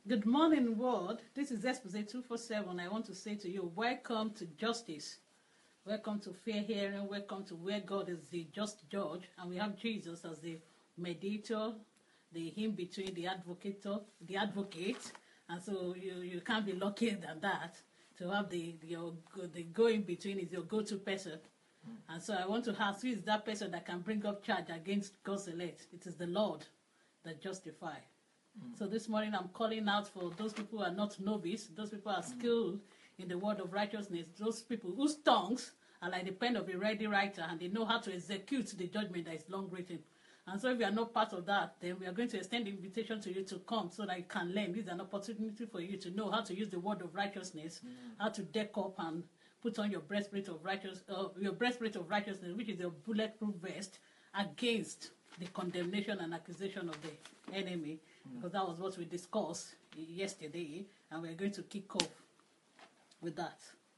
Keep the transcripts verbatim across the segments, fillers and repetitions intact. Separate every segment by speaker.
Speaker 1: Good morning, world. This is Expose two forty-seven. I want to say to you, welcome to justice. Welcome to fair hearing. Welcome to where God is the just judge. And we have Jesus as the mediator, the him between the advocate, the advocate. And so you, you can't be luckier than that. To have the, the, your, the go-in between is your go-to person. Mm. And so I want to ask, who is that person that can bring up charge against God's elect? It is the Lord that justifies. Mm. So this morning I'm calling out for those people who are not novice, those people who are skilled mm. in the word of righteousness, those people whose tongues are like the pen of a ready writer and they know how to execute the judgment that is long written. And so if you are not part of that, then we are going to extend the invitation to you to come so that you can learn. This is an opportunity for you to know how to use the word of righteousness, mm. how to deck up and put on your breastplate of righteous, uh, your breastplate of righteousness, which is your bulletproof vest against the condemnation and accusation of the enemy. Mm. Because that was what we discussed yesterday, and we're going to kick off with that.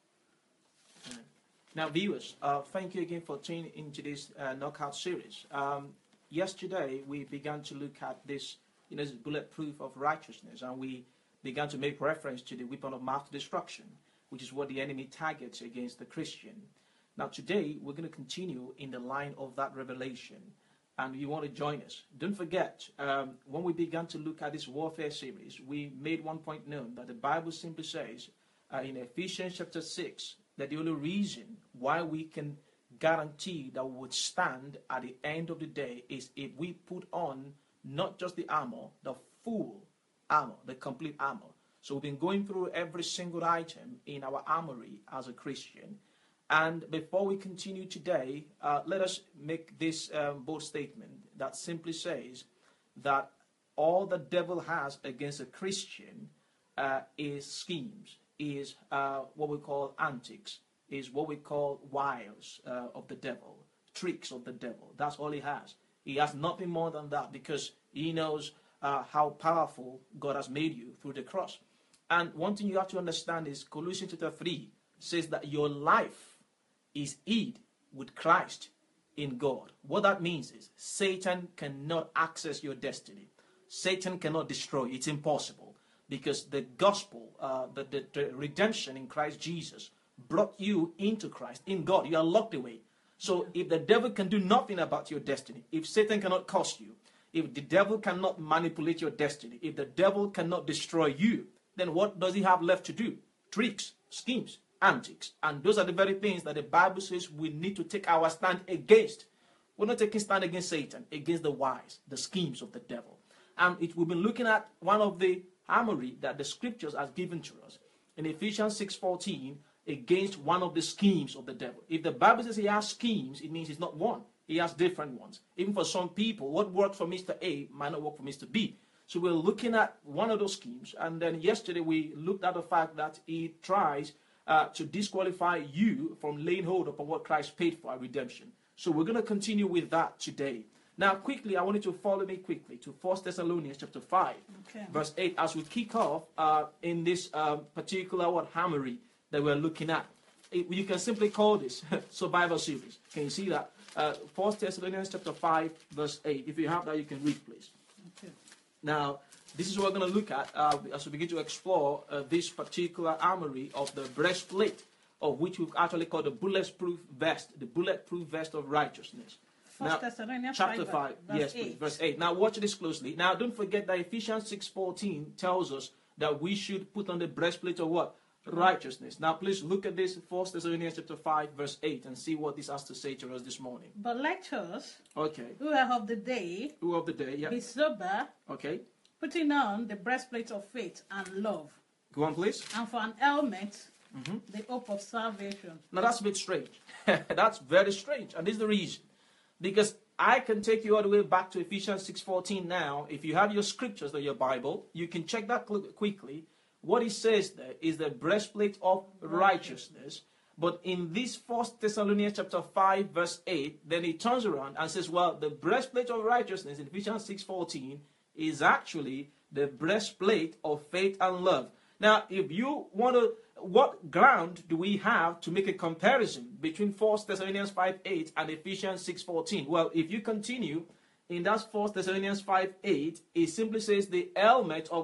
Speaker 2: Mm. Now, viewers, uh, thank you again for tuning into this uh, knockout series. Um, yesterday, we began to look at this, you know, this bulletproof of righteousness, and we began to make reference to the weapon of mass destruction, which is what the enemy targets against the Christian. Now, today, we're going to continue in the line of that revelation, and you want to join us. Don't forget, um, when we began to look at this warfare series, we made one point known that the Bible simply says uh, in Ephesians chapter six, that the only reason why we can guarantee that we would stand at the end of the day is if we put on not just the armor, the full armor, the complete armor. So we've been going through every single item in our armory as a Christian. And before we continue today, uh, let us make this um, bold statement that simply says that all the devil has against a Christian uh, is schemes, is uh, what we call antics, is what we call wiles uh, of the devil, tricks of the devil. That's all he has. He has nothing more than that because he knows uh, how powerful God has made you through the cross. And one thing you have to understand is Colossians chapter three says that your life is hid with Christ in God. What that means is Satan cannot access your destiny. Satan cannot destroy. It's impossible. Because the gospel, uh, the, the, the redemption in Christ Jesus brought you into Christ, in God. You are locked away. So if the devil can do nothing about your destiny, if Satan cannot curse you, if the devil cannot manipulate your destiny, if the devil cannot destroy you, then what does he have left to do? Tricks, schemes, antics. And those are the very things that the Bible says we need to take our stand against. We're not taking stand against Satan, against the wiles, the schemes of the devil. And it, we've been looking at one of the armory that the scriptures has given to us in Ephesians six fourteen against one of the schemes of the devil. If the Bible says he has schemes, it means it's not one. He has different ones. Even for some people, what worked for Mister A might not work for Mister B. So we're looking at one of those schemes. And then yesterday we looked at the fact that he tries uh, to disqualify you from laying hold upon what Christ paid for our redemption. So we're going to continue with that today. Now, quickly, I want you to follow me quickly to First Thessalonians chapter five, okay. verse eight, as we kick off uh, in this uh, particular what hammery that we're looking at. It, you can simply call this survival series. Can you see that? Uh, First Thessalonians chapter five, verse eight. If you have that, you can read, please. Okay. Now, this is what we're going to look at uh, as we begin to explore uh, this particular armory of the breastplate, of which we've actually called the bulletproof vest, the bulletproof vest of righteousness. Now, chapter five, yes, please, verse eight. Now, watch this closely. Now, don't forget that Ephesians six fourteen tells us that we should put on the breastplate of what? Righteousness. Now, please look at this, First Thessalonians chapter five, verse eight, and see what this has to say to us this morning.
Speaker 1: But let us,
Speaker 2: okay,
Speaker 1: who are of the day,
Speaker 2: who of the day, yeah,
Speaker 1: be sober,
Speaker 2: okay,
Speaker 1: putting on the breastplate of faith and love.
Speaker 2: Go on, please.
Speaker 1: And for an helmet,
Speaker 2: mm-hmm.
Speaker 1: the hope of salvation.
Speaker 2: Now, that's a bit strange. That's very strange, and this is the reason. Because I can take you all the way back to Ephesians six fourteen now. If you have your scriptures or your Bible, you can check that quickly. What it says there is the breastplate of righteousness. But in this First Thessalonians chapter five, verse eight, then he turns around and says, well, the breastplate of righteousness in Ephesians six fourteen is actually the breastplate of faith and love. Now, if you want to, what ground do we have to make a comparison between First Thessalonians five eight and Ephesians six fourteen? Well, if you continue in that First Thessalonians five eight, it simply says the helmet of what?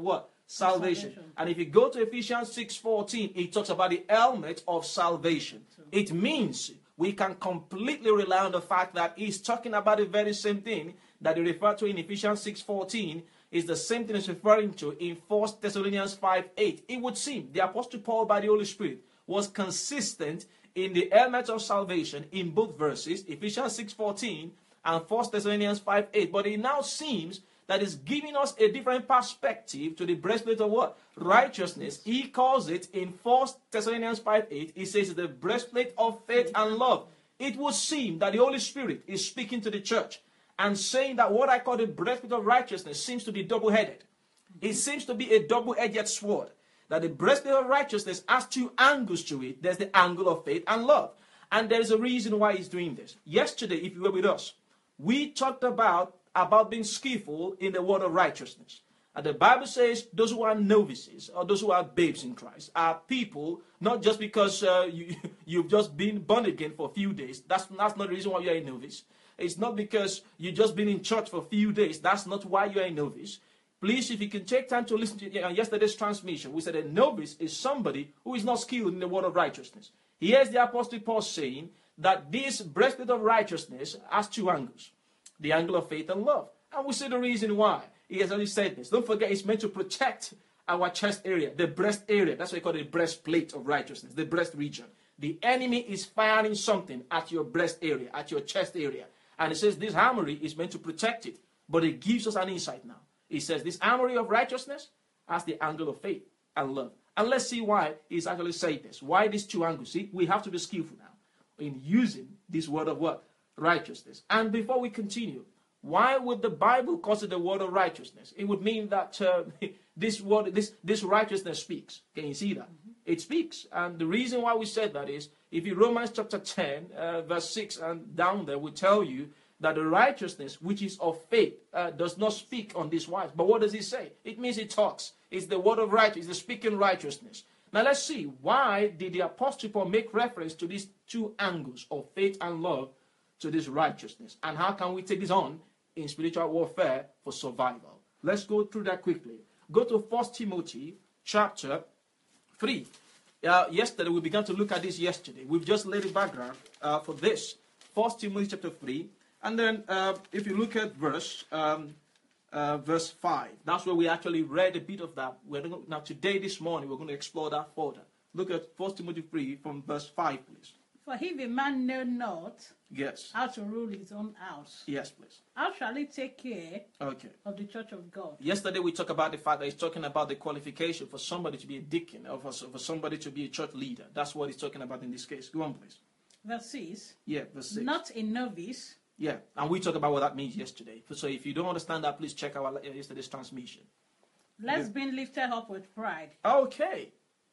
Speaker 2: salvation.
Speaker 1: Salvation.
Speaker 2: And if you go to Ephesians six fourteen, it talks about the helmet of salvation. It means we can completely rely on the fact that he's talking about the very same thing that he referred to in Ephesians six fourteen is the same thing he's referring to in First Thessalonians five eight. It would seem the Apostle Paul, by the Holy Spirit, was consistent in the helmet of salvation in both verses, Ephesians six fourteen and First Thessalonians five eight. But it now seems that is giving us a different perspective to the breastplate of what? Righteousness. He calls it in First Thessalonians five eight, he says the breastplate of faith and love. It would seem that the Holy Spirit is speaking to the church and saying that what I call the breastplate of righteousness seems to be double-headed. It seems to be a double-edged sword. That the breastplate of righteousness has two angles to it. There's the angle of faith and love. And there's a reason why he's doing this. Yesterday, if you were with us, we talked about, about being skillful in the word of righteousness. And the Bible says those who are novices or those who are babes in Christ are people, not just because uh, you, you've just been born again for a few days. That's, that's not the reason why you're a novice. It's not because you've just been in church for a few days. That's not why you're a novice. Please, if you can take time to listen to yesterday's transmission, we said a novice is somebody who is not skilled in the word of righteousness. Here's the Apostle Paul saying that this breastplate of righteousness has two angles. The angle of faith and love. And we see the reason why. He has already said this. Don't forget, it's meant to protect our chest area, the breast area. That's why we call it the breastplate of righteousness, the breast region. The enemy is firing something at your breast area, at your chest area. And it says this armory is meant to protect it. But it gives us an insight now. He says this armory of righteousness has the angle of faith and love. And let's see why he's actually saying this. Why these two angles? See, we have to be skillful now in using this word of what? Righteousness. And before we continue, why would the Bible call it the word of righteousness? It would mean that uh, this word, this, this righteousness speaks. Can you see that? Mm-hmm. It speaks. And the reason why we said that is, if you Romans chapter ten, uh, verse six and down there, will tell you that the righteousness which is of faith uh, does not speak on this wise. But what does it say? It means it talks. It's the word of righteousness, the speaking righteousness. Now let's see, why did the Apostle Paul make reference to these two angles of faith and love to this righteousness? And how can we take this on in spiritual warfare for survival? Let's go through that quickly. Go to First Timothy chapter three. Uh, yesterday, we began to look at this yesterday. We've just laid the background uh, for this. First Timothy chapter three. And then uh, if you look at verse um, uh, verse five, that's where we actually read a bit of that. We're going to, now today, this morning, we're going to explore that further. Look at First Timothy three from verse five, please.
Speaker 1: For if a man know not
Speaker 2: Yes.
Speaker 1: how to rule his own house,
Speaker 2: Yes, please.
Speaker 1: how shall he take care
Speaker 2: Okay.
Speaker 1: of the church of God?
Speaker 2: Yesterday we talked about the fact that he's talking about the qualification for somebody to be a deacon or for, for somebody to be a church leader. That's what he's talking about in this case. Go on, please.
Speaker 1: Verse six,
Speaker 2: Yeah, verse six.
Speaker 1: not a novice,
Speaker 2: Yeah, and we talked about what that means yesterday. So if you don't understand that, please check our yesterday's transmission.
Speaker 1: lest being lifted up with pride.
Speaker 2: Okay.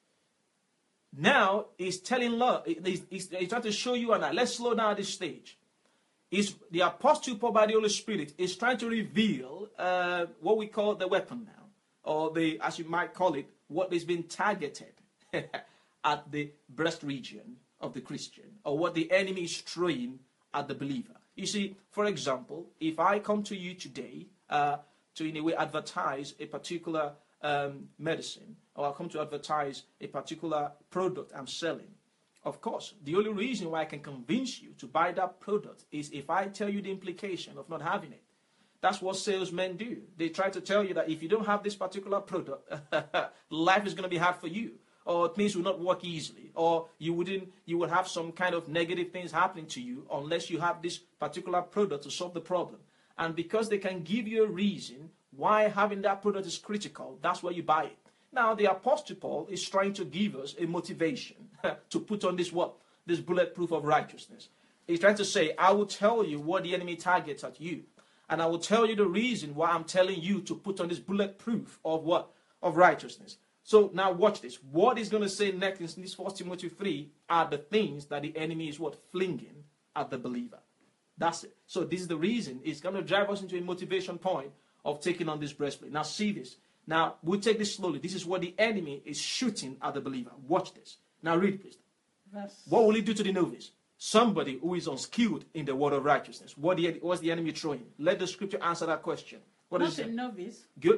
Speaker 2: Now he's telling love. He's, he's, he's trying to show you and I. Let's slow down at this stage. Is the Apostle Paul by the Holy Spirit is trying to reveal uh, what we call the weapon now, or the, as you might call it, what is being targeted at the breast region of the Christian, or what the enemy is throwing at the believer. You see, for example, if I come to you today uh, to in a way advertise a particular um, medicine, or I come to advertise a particular product I'm selling, of course, the only reason why I can convince you to buy that product is if I tell you the implication of not having it. That's what salesmen do. They try to tell you that if you don't have this particular product, life is going to be hard for you, or things will not work easily, or you wouldn't, you would have some kind of negative things happening to you unless you have this particular product to solve the problem. And because they can give you a reason why having that product is critical, that's why you buy it. Now, the Apostle Paul is trying to give us a motivation to put on this what? This bulletproof of righteousness. He's trying to say, I will tell you what the enemy targets at you. And I will tell you the reason why I'm telling you to put on this bulletproof of what? Of righteousness. So now watch this. What he's going to say next in this First Timothy three are the things that the enemy is what? Flinging at the believer. That's it. So this is the reason. It's going to drive us into a motivation point of taking on this breastplate. Now see this. Now, we'll take this slowly. This is what the enemy is shooting at the believer. Watch this. Now read, please.
Speaker 1: Verse.
Speaker 2: What will he do to the novice? Somebody who is unskilled in the word of righteousness. What the, what's the enemy throwing? Let the scripture answer that question. What
Speaker 1: Not
Speaker 2: is it?
Speaker 1: a novice,
Speaker 2: Good.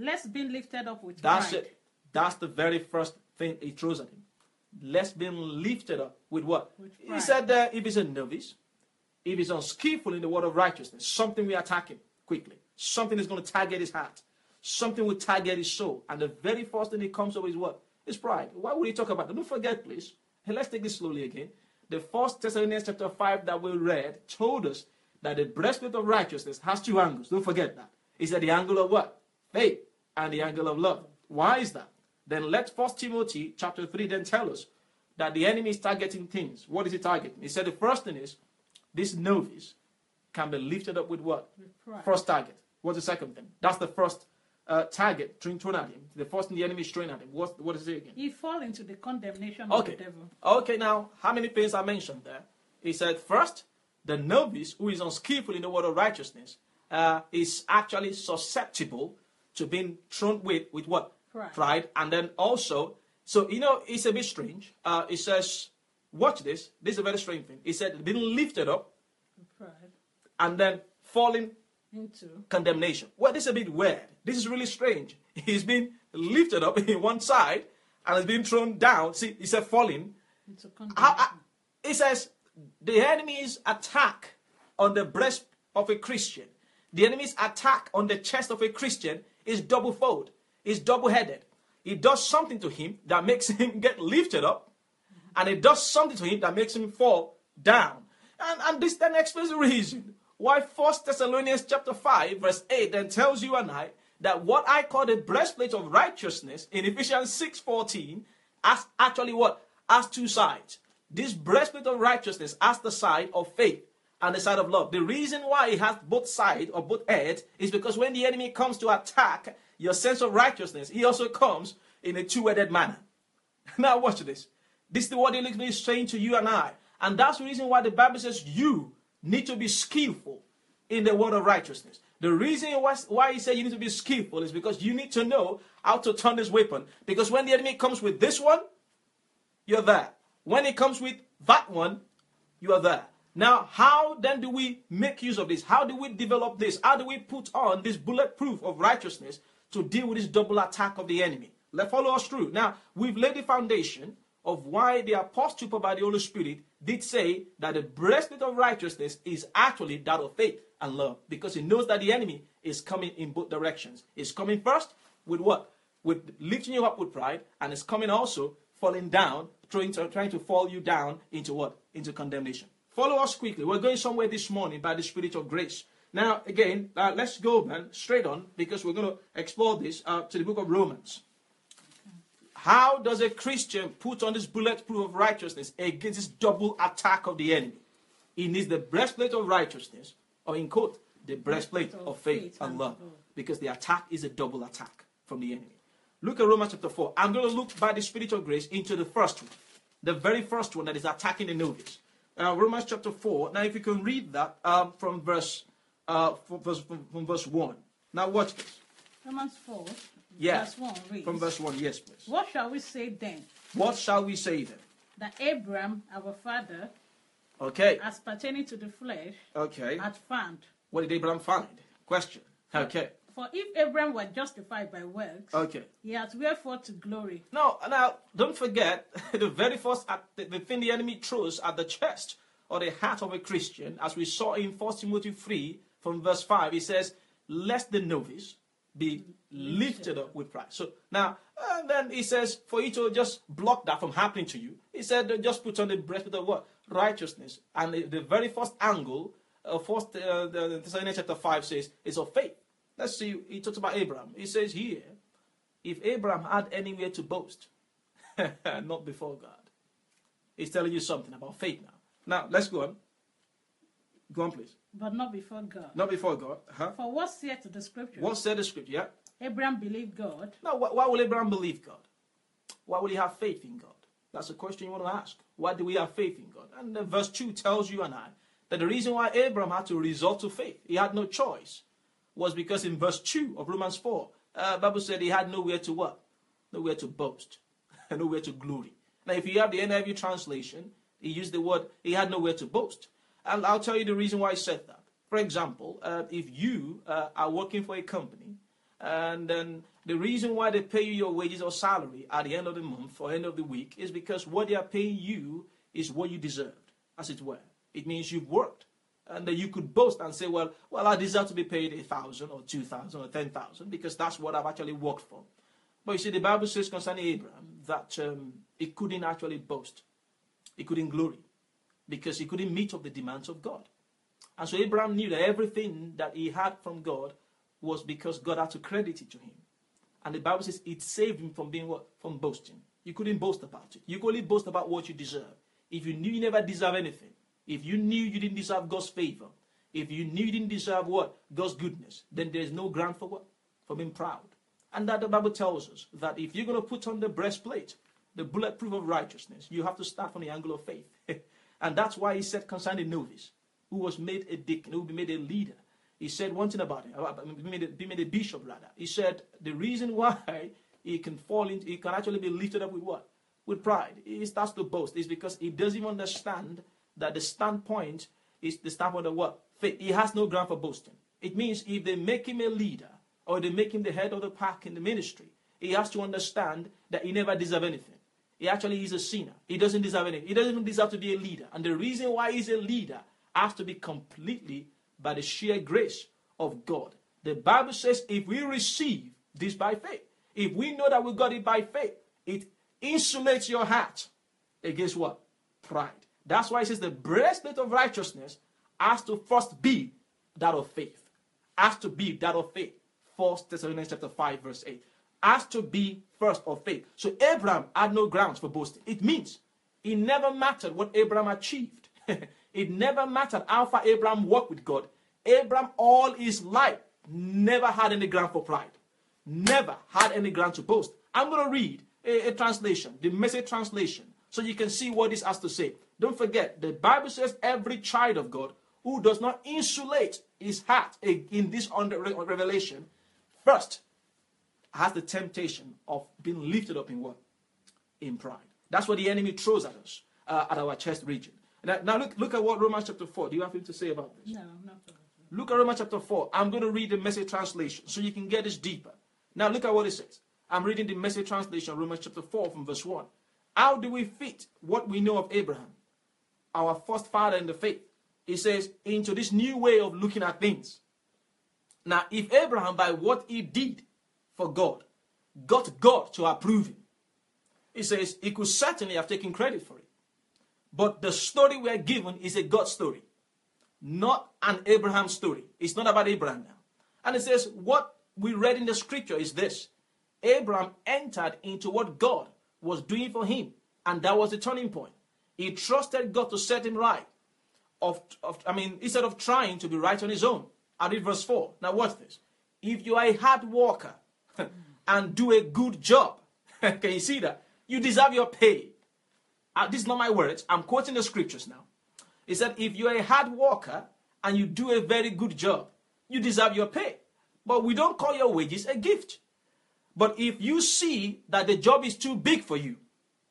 Speaker 1: Lest being lifted up with
Speaker 2: That's
Speaker 1: pride.
Speaker 2: it. That's the very first thing he throws at him. Lest being lifted up with what?
Speaker 1: With
Speaker 2: He
Speaker 1: pride.
Speaker 2: said that if he's a novice, if he's unskillful in the word of righteousness, something will attack him quickly. Something is going to target his heart. Something will target his soul. And the very first thing that comes up is what? Is pride. Why would he talk about that? Don't forget, please. Hey, let's take this slowly again. The first Thessalonians chapter five that we read told us that the breastplate of righteousness has two angles. Don't forget that. It's at the angle of what? Faith and the angle of love. Why is that? Then let First Timothy chapter three then tell us that the enemy is targeting things. What is he targeting? He said the first thing is this novice can be lifted up with what?
Speaker 1: With pride.
Speaker 2: First target. What's the second thing? That's the first uh, target thrown thrown at him. The first thing the enemy is throwing at him. What, what is it again?
Speaker 1: He fall into the condemnation
Speaker 2: Okay.
Speaker 1: of the devil.
Speaker 2: Okay, now, how many things I mentioned there? He said, first, the novice who is unskillful in the word of righteousness uh, is actually susceptible to being thrown with, with what?
Speaker 1: Pride.
Speaker 2: Pride. And then also, so, you know, it's a bit strange. Uh, it says, watch this. This is a very strange thing. He said, being lifted up
Speaker 1: With pride.
Speaker 2: and then falling
Speaker 1: Into.
Speaker 2: condemnation. Well, this is a bit weird. This is really strange. He's been lifted up in one side and has been thrown down. See, he said falling.
Speaker 1: Into condemnation.
Speaker 2: How, how, it says the enemy's attack on the breast of a Christian, the enemy's attack on the chest of a Christian is double-fold. It's double-headed. It does something to him that makes him get lifted up, and it does something to him that makes him fall down. And, and this then explains the reason why First Thessalonians chapter five verse eight then tells you and I that what I call the breastplate of righteousness in Ephesians six fourteen has actually what? Has two sides. This breastplate of righteousness has the side of faith and the side of love. The reason why it has both sides or both heads is because when the enemy comes to attack your sense of righteousness, he also comes in a two-headed manner. Now watch this. This is what he is saying to you and I. And that's the reason why the Bible says you need to be skillful in the word of righteousness. The reason why he said you need to be skillful is because you need to know how to turn this weapon. Because when the enemy comes with this one, you're there. When it comes with that one, you are there. Now, how then do we make use of this? How do we develop this? How do we put on this bulletproof of righteousness to deal with this double attack of the enemy? Let's follow us through. Now, we've laid the foundation of why the apostle by the Holy Spirit did say that the breastplate of righteousness is actually that of faith and love, because he knows that the enemy is coming in both directions. It's coming first with what? With lifting you up with pride, and it's coming also falling down, trying to, trying to fall you down into what? Into condemnation. Follow us quickly. We're going somewhere this morning by the Spirit of grace. Now, again, uh, let's go man, straight on, because we're going to explore this uh, to the book of Romans. How does a Christian put on this bulletproof of righteousness against this double attack of the enemy? He needs the breastplate of righteousness, or in quote, the breastplate of faith and love, because the attack is a double attack from the enemy. Look at Romans chapter four. I'm going to look by the Spirit of grace into the first one, the very first one that is attacking the novice. Uh, Romans chapter four. Now, if you can read that um, from verse uh, from, verse from, from verse one. Now, watch this.
Speaker 1: Romans four,
Speaker 2: Yeah.
Speaker 1: verse one reads,
Speaker 2: From verse one, yes, please.
Speaker 1: what shall we say then?
Speaker 2: What shall we say then?
Speaker 1: That Abraham, our father,
Speaker 2: Okay.
Speaker 1: as pertaining to the flesh,
Speaker 2: Okay.
Speaker 1: had found.
Speaker 2: What did Abraham find? Question. Okay.
Speaker 1: For if Abraham were justified by works,
Speaker 2: Okay.
Speaker 1: he has wherefore to glory.
Speaker 2: Now, now, don't forget the very first at the, the thing the enemy throws at the chest or the heart of a Christian, as we saw in First Timothy three from verse five. He says, "Lest the novice be lifted up with pride." So now, and then he says, for you to just block that from happening to you, he said, just put on the breastplate of what? Righteousness. And the, the very first angle, uh, first uh, the Thessalonians chapter five says, is of faith. Let's see, he talks about Abraham. He says here, if Abraham had anywhere to boast, not before God. He's telling you something about faith now. Now, let's go on. Go on, please.
Speaker 1: But not before God.
Speaker 2: Not before God. Huh?
Speaker 1: For what saith the scripture?
Speaker 2: What said the scripture? Yeah.
Speaker 1: Abraham believed God.
Speaker 2: Now, why, why will Abraham believe God? Why will he have faith in God? That's a question you want to ask. Why do we have faith in God? And then verse two tells you and I that the reason why Abraham had to resort to faith, he had no choice, was because in verse two of Romans four, uh, Bible said he had nowhere to what? Nowhere to boast, and nowhere to glory. Now, if you have the N I V translation, he used the word, he had nowhere to boast. And I'll tell you the reason why he said that. For example, uh, if you uh, are working for a company, And then the reason why they pay you your wages or salary at the end of the month or end of the week is because what they are paying you is what you deserved, as it were. It means you've worked. And then you could boast and say, well, well, I deserve to be paid a thousand or two thousand or ten thousand because that's what I've actually worked for. But you see, the Bible says concerning Abraham that um, he couldn't actually boast. He couldn't glory because he couldn't meet up the demands of God. And so Abraham knew that everything that he had from God was because God had to credit it to him. And the Bible says it saved him from being what? From boasting. You couldn't boast about it. You could only boast about what you deserve. If you knew you never deserve anything, if you knew you didn't deserve God's favor, if you knew you didn't deserve what? God's goodness, then there's no ground for what? For being proud. And that the Bible tells us that if you're going to put on the breastplate, the bulletproof of righteousness, you have to start from the angle of faith. And that's why he said concerning the novice, who was made a deacon, who would be made a leader. He said one thing about him, be made, a, be made a bishop rather. He said the reason why he can fall into, he can actually be lifted up with what? With pride. He starts to boast. Is because he doesn't even understand that the standpoint is the standpoint of what? Faith. He has no ground for boasting. It means if they make him a leader or they make him the head of the pack in the ministry, he has to understand that he never deserves anything. He actually is a sinner. He doesn't deserve anything. He doesn't even deserve to be a leader. And the reason why he's a leader has to be completely by the sheer grace of God. The Bible says if we receive this by faith, if we know that we got it by faith, it insulates your heart against what? Pride. That's why it says the breastplate of righteousness has to first be that of faith. Has to be that of faith. First Thessalonians chapter five verse eight. Has to be first of faith. So Abraham had no grounds for boasting. It means it never mattered what Abraham achieved. It never mattered how far Abraham walked with God. Abraham all his life never had any ground for pride. Never had any ground to boast. I'm going to read a, a translation, the Message translation, so you can see what this has to say. Don't forget, the Bible says every child of God who does not insulate his heart in this revelation, first has the temptation of being lifted up in what? In pride. That's what the enemy throws at us, uh, at our chest region. Now, now look, look at what Romans chapter four. Do you have anything to say about this?
Speaker 1: No, not for
Speaker 2: Look at Romans chapter four. I'm going to read the Message translation so you can get this deeper. Now look at what it says. I'm reading the Message translation, Romans chapter four from verse one. How do we fit what we know of Abraham, our first father in the faith? It says, into this new way of looking at things. Now, if Abraham, by what he did for God, got God to approve him, he says he could certainly have taken credit for it. But the story we are given is a God story, not an Abraham story. It's not about Abraham now. And it says what we read in the scripture is this. Abraham entered into what God was doing for him, and that was the turning point. He trusted God to set him right. Of, of, I mean, instead of trying to be right on his own. I read verse four. Now watch this. If you are a hard worker and do a good job, can you see that? You deserve your pay. Uh, this is not my words. I'm quoting the scriptures now. It said, if you're a hard worker and you do a very good job, you deserve your pay. But we don't call your wages a gift. But if you see that the job is too big for you,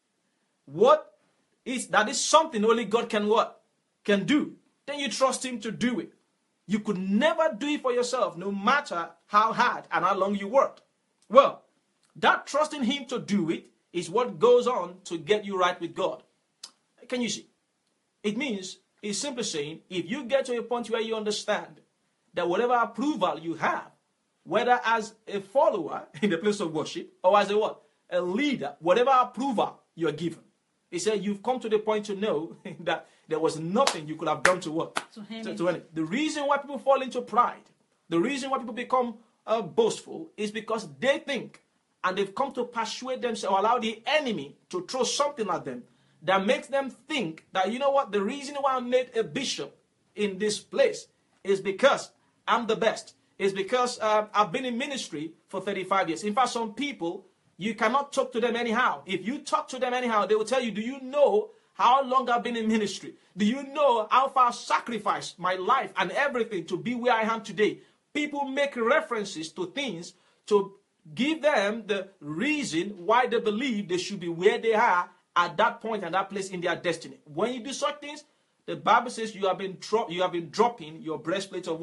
Speaker 2: what is that is something only God can what? Can do, then you trust him to do it. You could never do it for yourself, no matter how hard and how long you worked. Well, that trusting him to do it is what goes on to get you right with God. Can you see? It means, it's simply saying, if you get to a point where you understand that whatever approval you have, whether as a follower in the place of worship or as a what? A leader, whatever approval you're given, he said you've come to the point to know that there was nothing you could have done to what?
Speaker 1: To him.
Speaker 2: To, to it. The reason why people fall into pride, the reason why people become uh, boastful is because they think and they've come to persuade themselves or allow the enemy to throw something at them that makes them think that, you know what, the reason why I'm made a bishop in this place is because I'm the best. It's because uh, I've been in ministry for thirty-five years. In fact, some people, you cannot talk to them anyhow. If you talk to them anyhow, they will tell you, do you know how long I've been in ministry? Do you know how far I've sacrificed my life and everything to be where I am today? People make references to things to give them the reason why they believe they should be where they are at that point and that place in their destiny. When you do such things, the Bible says you have been, dro- you have been dropping your breastplate of what?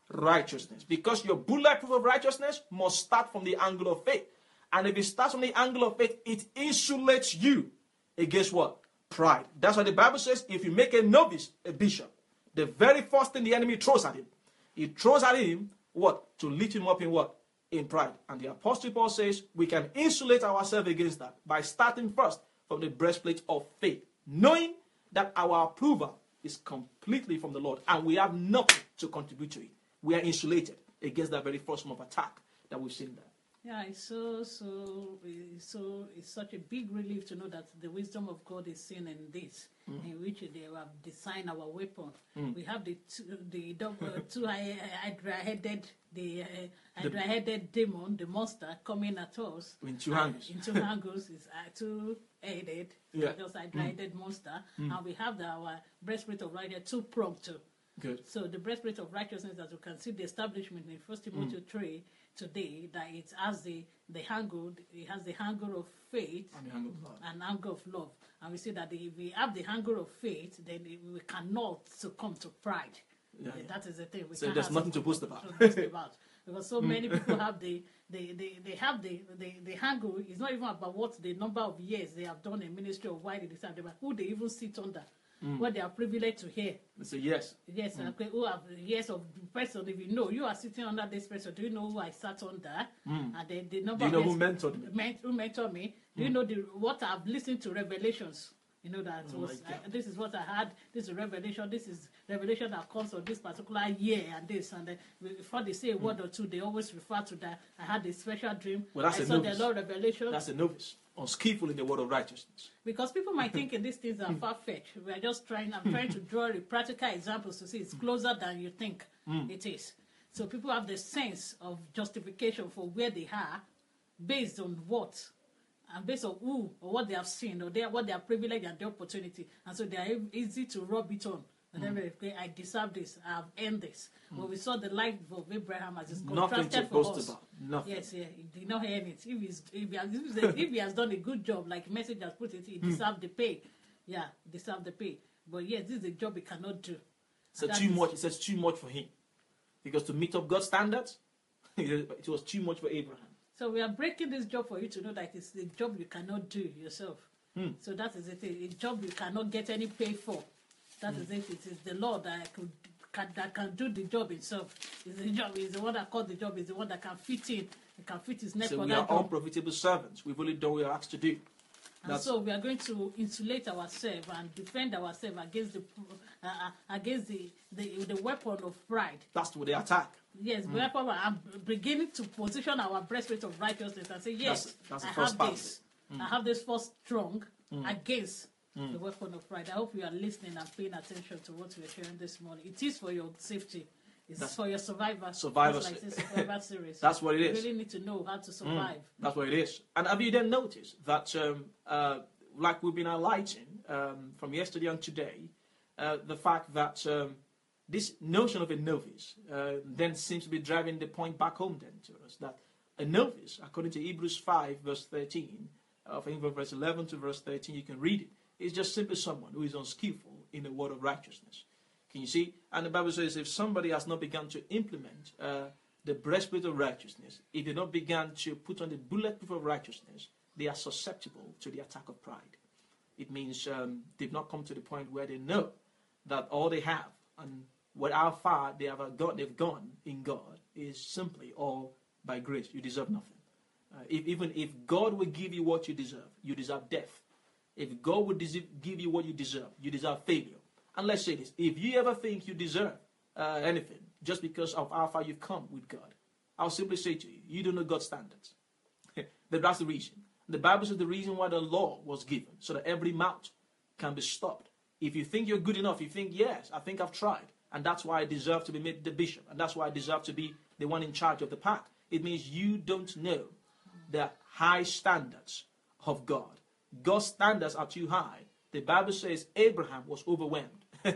Speaker 2: righteousness. Because your bulletproof of righteousness must start from the angle of faith. And if it starts from the angle of faith, it insulates you against what? Pride. That's why the Bible says if you make a novice a bishop, the very first thing the enemy throws at him, he throws at him what? To lift him up in what? In pride. And the Apostle Paul says we can insulate ourselves against that by starting first from the breastplate of faith, knowing that our approval is completely from the Lord and we have nothing to contribute to it. We are insulated against that very first form of attack that we've seen there.
Speaker 1: Yeah, it's so, so, it's so, it's such a big relief to know that the wisdom of God is seen in this, mm. in which they have designed our weapon. Mm. We have the two, the double, two hydra-headed, the uh, hydra-headed demon, the monster, coming at us.
Speaker 2: In two angles.
Speaker 1: In two angles, it's uh, two-headed, yeah. just hydra-headed mm. monster. Mm. And we have the, our breastplate of righteousness, two-pronged too.
Speaker 2: Good.
Speaker 1: So the breastplate of righteousness, as you can see, the establishment in First Timothy mm. three today, that it has the the angle, it has the angle of faith
Speaker 2: and the angle of love.
Speaker 1: and angle of love. And we see that if we have the angle of faith, then we cannot succumb to pride.
Speaker 2: Yeah,
Speaker 1: yeah. That is the thing. We
Speaker 2: so there's nothing to boast about.
Speaker 1: To boast about. Because so many people have the they, they, they have the, the the angle. It's not even about what the number of years they have done in ministry or why they decide, but who they even sit under. Mm. What they are privileged to hear.
Speaker 2: So yes.
Speaker 1: Yes, mm. okay. Who have years of person? If you know you are sitting under this person, do you know who I sat under? Mm. And the, the number.
Speaker 2: Do you know
Speaker 1: of
Speaker 2: who mentored me?
Speaker 1: Ment, who mentored me? Do mm. you know the what I've listened to Revelations? You know that oh was I, this is what I had. This is revelation. This is revelation that comes on this particular year and this and then before they say a word mm. or two, they always refer to that. I had a special dream.
Speaker 2: Well, that's
Speaker 1: I
Speaker 2: a
Speaker 1: saw
Speaker 2: novice.
Speaker 1: the Lord revelation.
Speaker 2: That's a novice. Unskillful in the word of righteousness.
Speaker 1: Because people might think in these things are far-fetched. We are just trying, I'm trying to draw the practical examples to see it's closer than you think mm. it is. So people have the sense of justification for where they are based on what? And based on who or what they have seen or they are, what they are privileged and the opportunity. And so they are easy to rub it on. And mm. then okay, I deserve this, I have earned this. Mm. When we saw the life of Abraham as it's contrasted for us.
Speaker 2: About. Nothing.
Speaker 1: Yes, yeah, he did not hear it. If, he's, if, he has, if he has done a good job, like message has put it, he mm. deserves the pay. Yeah, deserve the pay. But yes, this is a job he cannot do.
Speaker 2: So too much. It says too much for him, because to meet up God's standards, it was too much for Abraham.
Speaker 1: So we are breaking this job for you to know that it's a job you cannot do yourself. Mm. So that is it. A job you cannot get any pay for. That mm. is it. It is the Lord that could can, that can do the job himself. It's the job. He's the one that called the job. He's the one that can fit in. He can fit his neck
Speaker 2: so
Speaker 1: on
Speaker 2: we
Speaker 1: that
Speaker 2: are
Speaker 1: job.
Speaker 2: unprofitable servants. We've only done what we are asked to do.
Speaker 1: And
Speaker 2: That's
Speaker 1: so we are going to insulate ourselves and defend ourselves against the uh, against the, the the weapon of pride.
Speaker 2: That's what they attack.
Speaker 1: Yes, mm. weapon. I'm beginning to position our breastplate of righteousness and say, yes,
Speaker 2: that's, that's
Speaker 1: I
Speaker 2: have
Speaker 1: this.
Speaker 2: Mm.
Speaker 1: I have this force strong
Speaker 2: mm.
Speaker 1: against
Speaker 2: mm.
Speaker 1: the weapon of pride. I hope you are listening and paying attention to what we are sharing this morning. It is for your safety. It's
Speaker 2: that's
Speaker 1: for your survivor.
Speaker 2: Survivor,
Speaker 1: like this survivor series.
Speaker 2: That's what it is.
Speaker 1: You really need to know how to survive.
Speaker 2: Mm. That's what it is. And have you then noticed that, um, uh, like we've been highlighting um, from yesterday and today, uh, the fact that um, this notion of a novice uh, then seems to be driving the point back home then to us, that a novice, according to Hebrews five, verse thirteen, uh, from verse eleven to verse thirteen, you can read it, is just simply someone who is unskillful in the word of righteousness. Can you see? And the Bible says if somebody has not begun to implement uh, the breastplate of righteousness, if they not begun to put on the bulletproof of righteousness, they are susceptible to the attack of pride. It means um, they've not come to the point where they know that all they have and what how far they have gone, they've gone in God is simply all by grace. You deserve nothing. Uh, if, even if God will give you what you deserve, you deserve death. If God would give you what you deserve, you deserve failure. And let's say this, if you ever think you deserve uh, anything just because of how far you've come with God, I'll simply say to you, you don't know God's standards. That's the reason. The Bible says the reason why the law was given, so that every mouth can be stopped. If you think you're good enough, you think, yes, I think I've tried, and that's why I deserve to be made the bishop, and that's why I deserve to be the one in charge of the pack. It means you don't know the high standards of God. God's standards are too high. The Bible says Abraham was overwhelmed.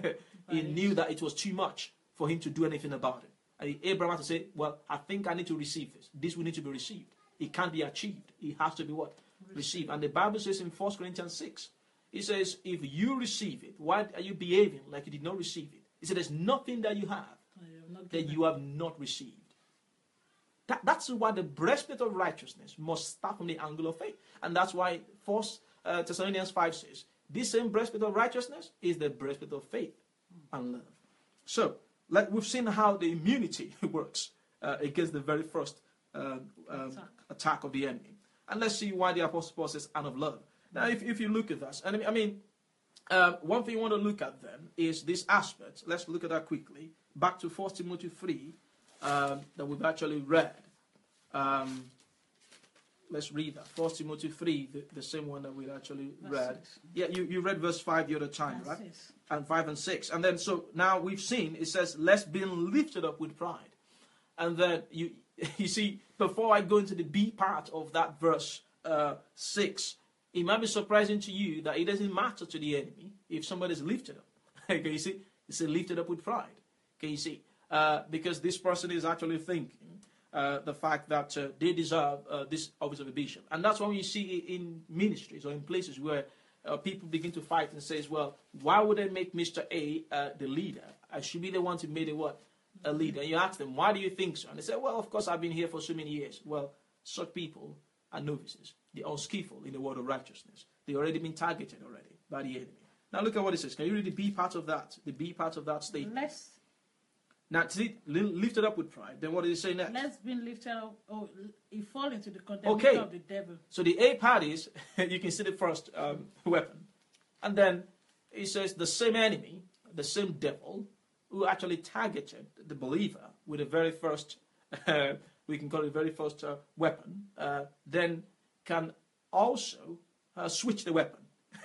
Speaker 2: He knew that it was too much for him to do anything about it. And Abraham had to say, well, I think I need to receive this. This will need to be received. It can't be achieved. It has to be what? Received. And the Bible says in First Corinthians six, it says, if you receive it, why are you behaving like you did not receive it? It said, there's nothing that you have
Speaker 1: not
Speaker 2: that
Speaker 1: given.
Speaker 2: you have not received. That, that's why the breastplate of righteousness must start from the angle of faith. And that's why First uh, Thessalonians five says, this same breastplate of righteousness is the breastplate of faith and love. So, like we've seen how the immunity works uh, against the very first uh, um,
Speaker 1: Attack.
Speaker 2: attack of the enemy. And let's see why the Apostle Paul says, and of love. Now, if, if you look at that, and I mean, uh, one thing you want to look at then is this aspect. Let's look at that quickly. Back to First Timothy three, um, that we've actually read. Um, let's read that. First Timothy three, the, the same one that we actually
Speaker 1: Verse
Speaker 2: read.
Speaker 1: six.
Speaker 2: Yeah, you, you read verse five the other time,
Speaker 1: Verse
Speaker 2: right?
Speaker 1: six.
Speaker 2: And five and six. And then, so now we've seen, it says, lest being lifted up with pride. And then, you you see, before I go into the B part of that verse uh, six, it might be surprising to you that it doesn't matter to the enemy if somebody is lifted up. Can you see? It's lifted up with pride. Can you see? Uh, because this person is actually thinking uh, the fact that uh, they deserve uh, this office of a bishop. And that's why you see in ministries or in places where uh, people begin to fight and says, well, why would I make Mister A uh, the leader? I should be the one to make a what? A leader. And you ask them, why do you think so? And they say, well, of course, I've been here for so many years. Well, such people are novices. They are unskillful in the word of righteousness. They've already been targeted already by the enemy. Now look at what it says. Can you read the B part of that? The B part of that statement.
Speaker 1: Lest,
Speaker 2: Now, see, li- lifted up with pride. Then what did it say next?
Speaker 1: lest being lifted up, oh, he fall into the condemnation
Speaker 2: Okay.
Speaker 1: of the devil.
Speaker 2: So the A part is, you can see the first um, weapon. And then it says the same enemy, the same devil, who actually targeted the believer with the very first, uh, we can call it the very first uh, weapon, uh, then can also uh, switch the weapon.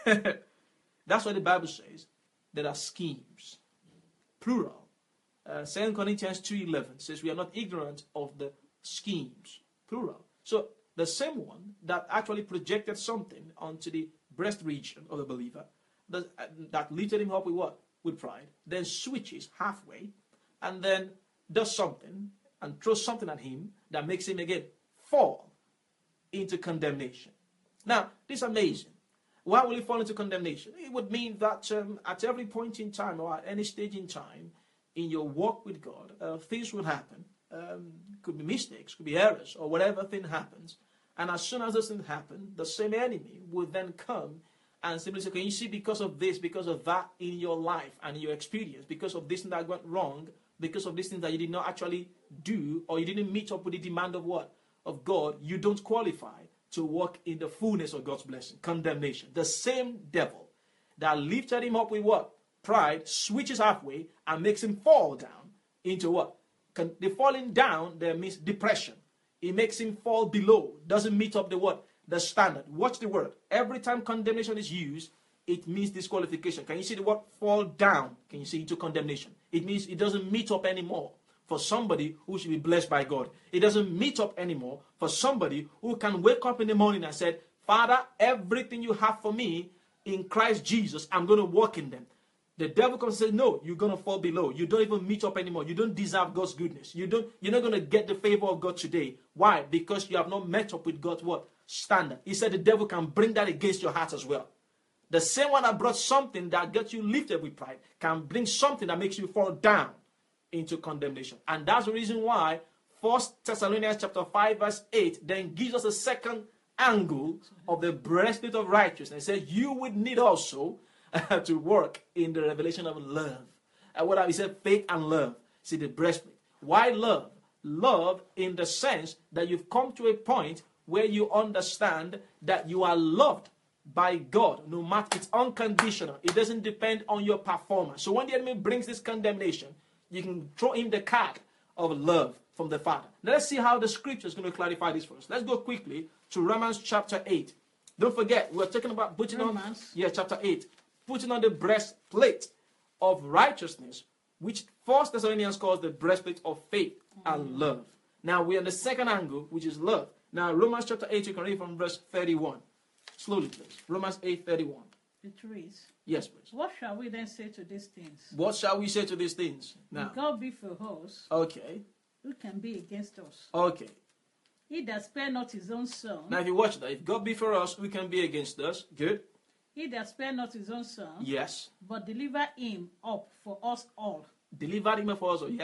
Speaker 2: That's what the Bible says. There are schemes, plural. Uh, Second Corinthians two eleven says we are not ignorant of the schemes, plural. So the same one that actually projected something onto the breast region of the believer, that, uh, that lifted him up with what? With pride, then switches halfway, and then does something and throws something at him that makes him again fall into condemnation. Now, this is amazing. Why will he fall into condemnation? It would mean that um, at every point in time or at any stage in time in your walk with God, uh, things will happen. Um, could be mistakes, could be errors, or whatever thing happens. And as soon as those things happen, the same enemy will then come and simply say, can you see, because of this, because of that in your life and in your experience, because of this thing that went wrong, because of this thing that you did not actually do, or you didn't meet up with the demand of what? Of God, you don't qualify to walk in the fullness of God's blessing. Condemnation. The same devil that lifted him up with what? Pride, switches halfway and makes him fall down into what? Con- the falling down there means depression. It makes him fall below, doesn't meet up the what? The standard. Watch the word. Every time condemnation is used, it means disqualification. Can you see the word fall down? Can you see into condemnation? It means it doesn't meet up anymore for somebody who should be blessed by God. It doesn't meet up anymore for somebody who can wake up in the morning and say, Father, everything you have for me in Christ Jesus, I'm going to walk in them. The devil comes and says, no, you're going to fall below. You don't even meet up anymore. You don't deserve God's goodness. You don't, you're not going to get the favor of God today. Why? Because you have not met up with God's what? Standard. He said the devil can bring that against your heart as well. The same one that brought something that gets you lifted with pride can bring something that makes you fall down into condemnation. And that's the reason why First Thessalonians chapter five verse eight then gives us a second angle of the breastplate of righteousness. It says you would need also uh, to work in the revelation of love. And what I said, faith and love. See the breastplate. Why love? Love in the sense that you've come to a point where you understand that you are loved by God, no matter, it's unconditional. It doesn't depend on your performance. So when the enemy brings this condemnation, you can throw him the card of love from the Father. Let's see how the scripture is going to clarify this for us. Let's go quickly to Romans chapter eight. Don't forget, we're talking about putting
Speaker 1: Romans.
Speaker 2: on, yeah, chapter eight, putting on the breastplate of righteousness, which First Thessalonians calls the breastplate of faith mm. and love. Now we're on the second angle, which is love. Now Romans chapter eight, you can read from verse thirty-one. Slowly, please. Romans eight thirty-one.
Speaker 1: It reads,
Speaker 2: yes, please.
Speaker 1: what shall we then say to these things?
Speaker 2: What shall we say to these things? Now,
Speaker 1: If God be for us,
Speaker 2: okay,
Speaker 1: who can be against us?
Speaker 2: okay.
Speaker 1: He that spared not his own son,
Speaker 2: Now, if you watch that, if God be for us, who can be against us? Good.
Speaker 1: he that spared not his own son,
Speaker 2: Yes.
Speaker 1: but delivered him up for us all,
Speaker 2: Delivered him for us. Oh, yeah.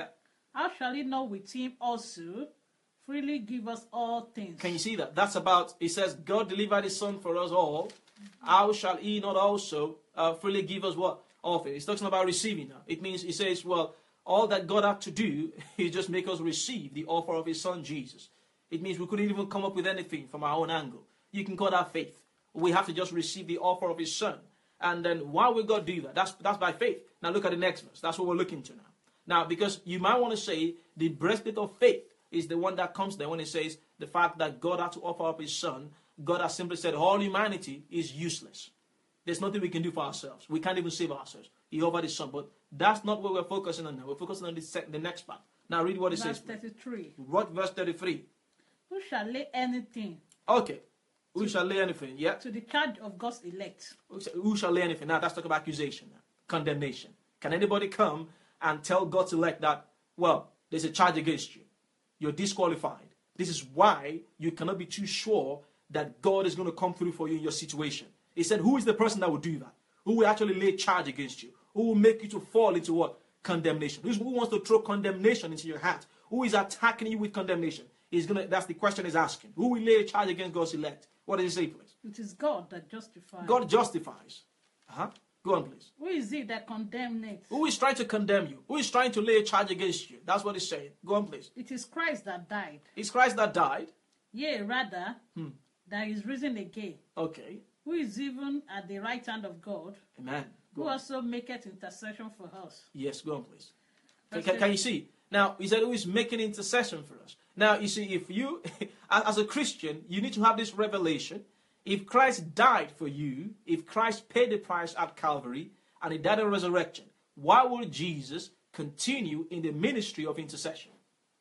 Speaker 1: how shall he not with him also freely give us all things?
Speaker 2: Can you see that? That's about, it says, God delivered his son for us all. Mm-hmm. How shall he not also uh, freely give us what? All things. It's talking about receiving now. It means, it says, well, all that God had to do is just make us receive the offer of his son Jesus. It means we couldn't even come up with anything from our own angle. You can call that faith. We have to just receive the offer of his son. And then why will God do that? That's, that's by faith. Now look at the next verse. That's what we're looking to now. Now, because you might want to say the breastplate of faith is the one that comes there when it says the fact that God had to offer up his son. God has simply said all humanity is useless. There's nothing we can do for ourselves. We can't even save ourselves. He offered his son. But that's not what we're focusing on now. We're focusing on the, sec- the next part. Now read what it
Speaker 1: verse
Speaker 2: says.
Speaker 1: Verse thirty-three.
Speaker 2: What verse thirty-three?
Speaker 1: Who shall lay anything?
Speaker 2: Okay. Who shall lay anything? Yeah.
Speaker 1: To the charge of God's elect.
Speaker 2: Who shall lay anything? Now that's talking about accusation, now. Condemnation. Can anybody come and tell God's elect that, well, there's a charge against you? You're disqualified. This is why you cannot be too sure that God is going to come through for you in your situation. He said, who is the person that will do that? Who will actually lay charge against you? Who will make you to fall into what? Condemnation. Who wants to throw condemnation into your heart? Who is attacking you with condemnation? He's gonna. That's the question he's asking. Who will lay a charge against God's elect? What does he say, please?
Speaker 1: It is God that justifies.
Speaker 2: God justifies. Uh-huh. Go on, please.
Speaker 1: Who is it that condemnates?
Speaker 2: Who is trying to condemn you? Who is trying to lay a charge against you? That's what he's saying. Go on, please.
Speaker 1: It is Christ that died.
Speaker 2: It's Christ that died.
Speaker 1: Yea, rather,
Speaker 2: Hmm.
Speaker 1: that is risen again.
Speaker 2: Okay.
Speaker 1: Who is even at the right hand of God.
Speaker 2: Amen. Go
Speaker 1: Who
Speaker 2: on.
Speaker 1: also maketh intercession for us.
Speaker 2: Yes, go on, please. Can,
Speaker 1: Verse
Speaker 2: can, can you see? Now, he said who is making intercession for us. Now, you see, if you, as a Christian, you need to have this revelation. If Christ died for you, if Christ paid the price at Calvary, and he died on resurrection, why would Jesus continue in the ministry of intercession?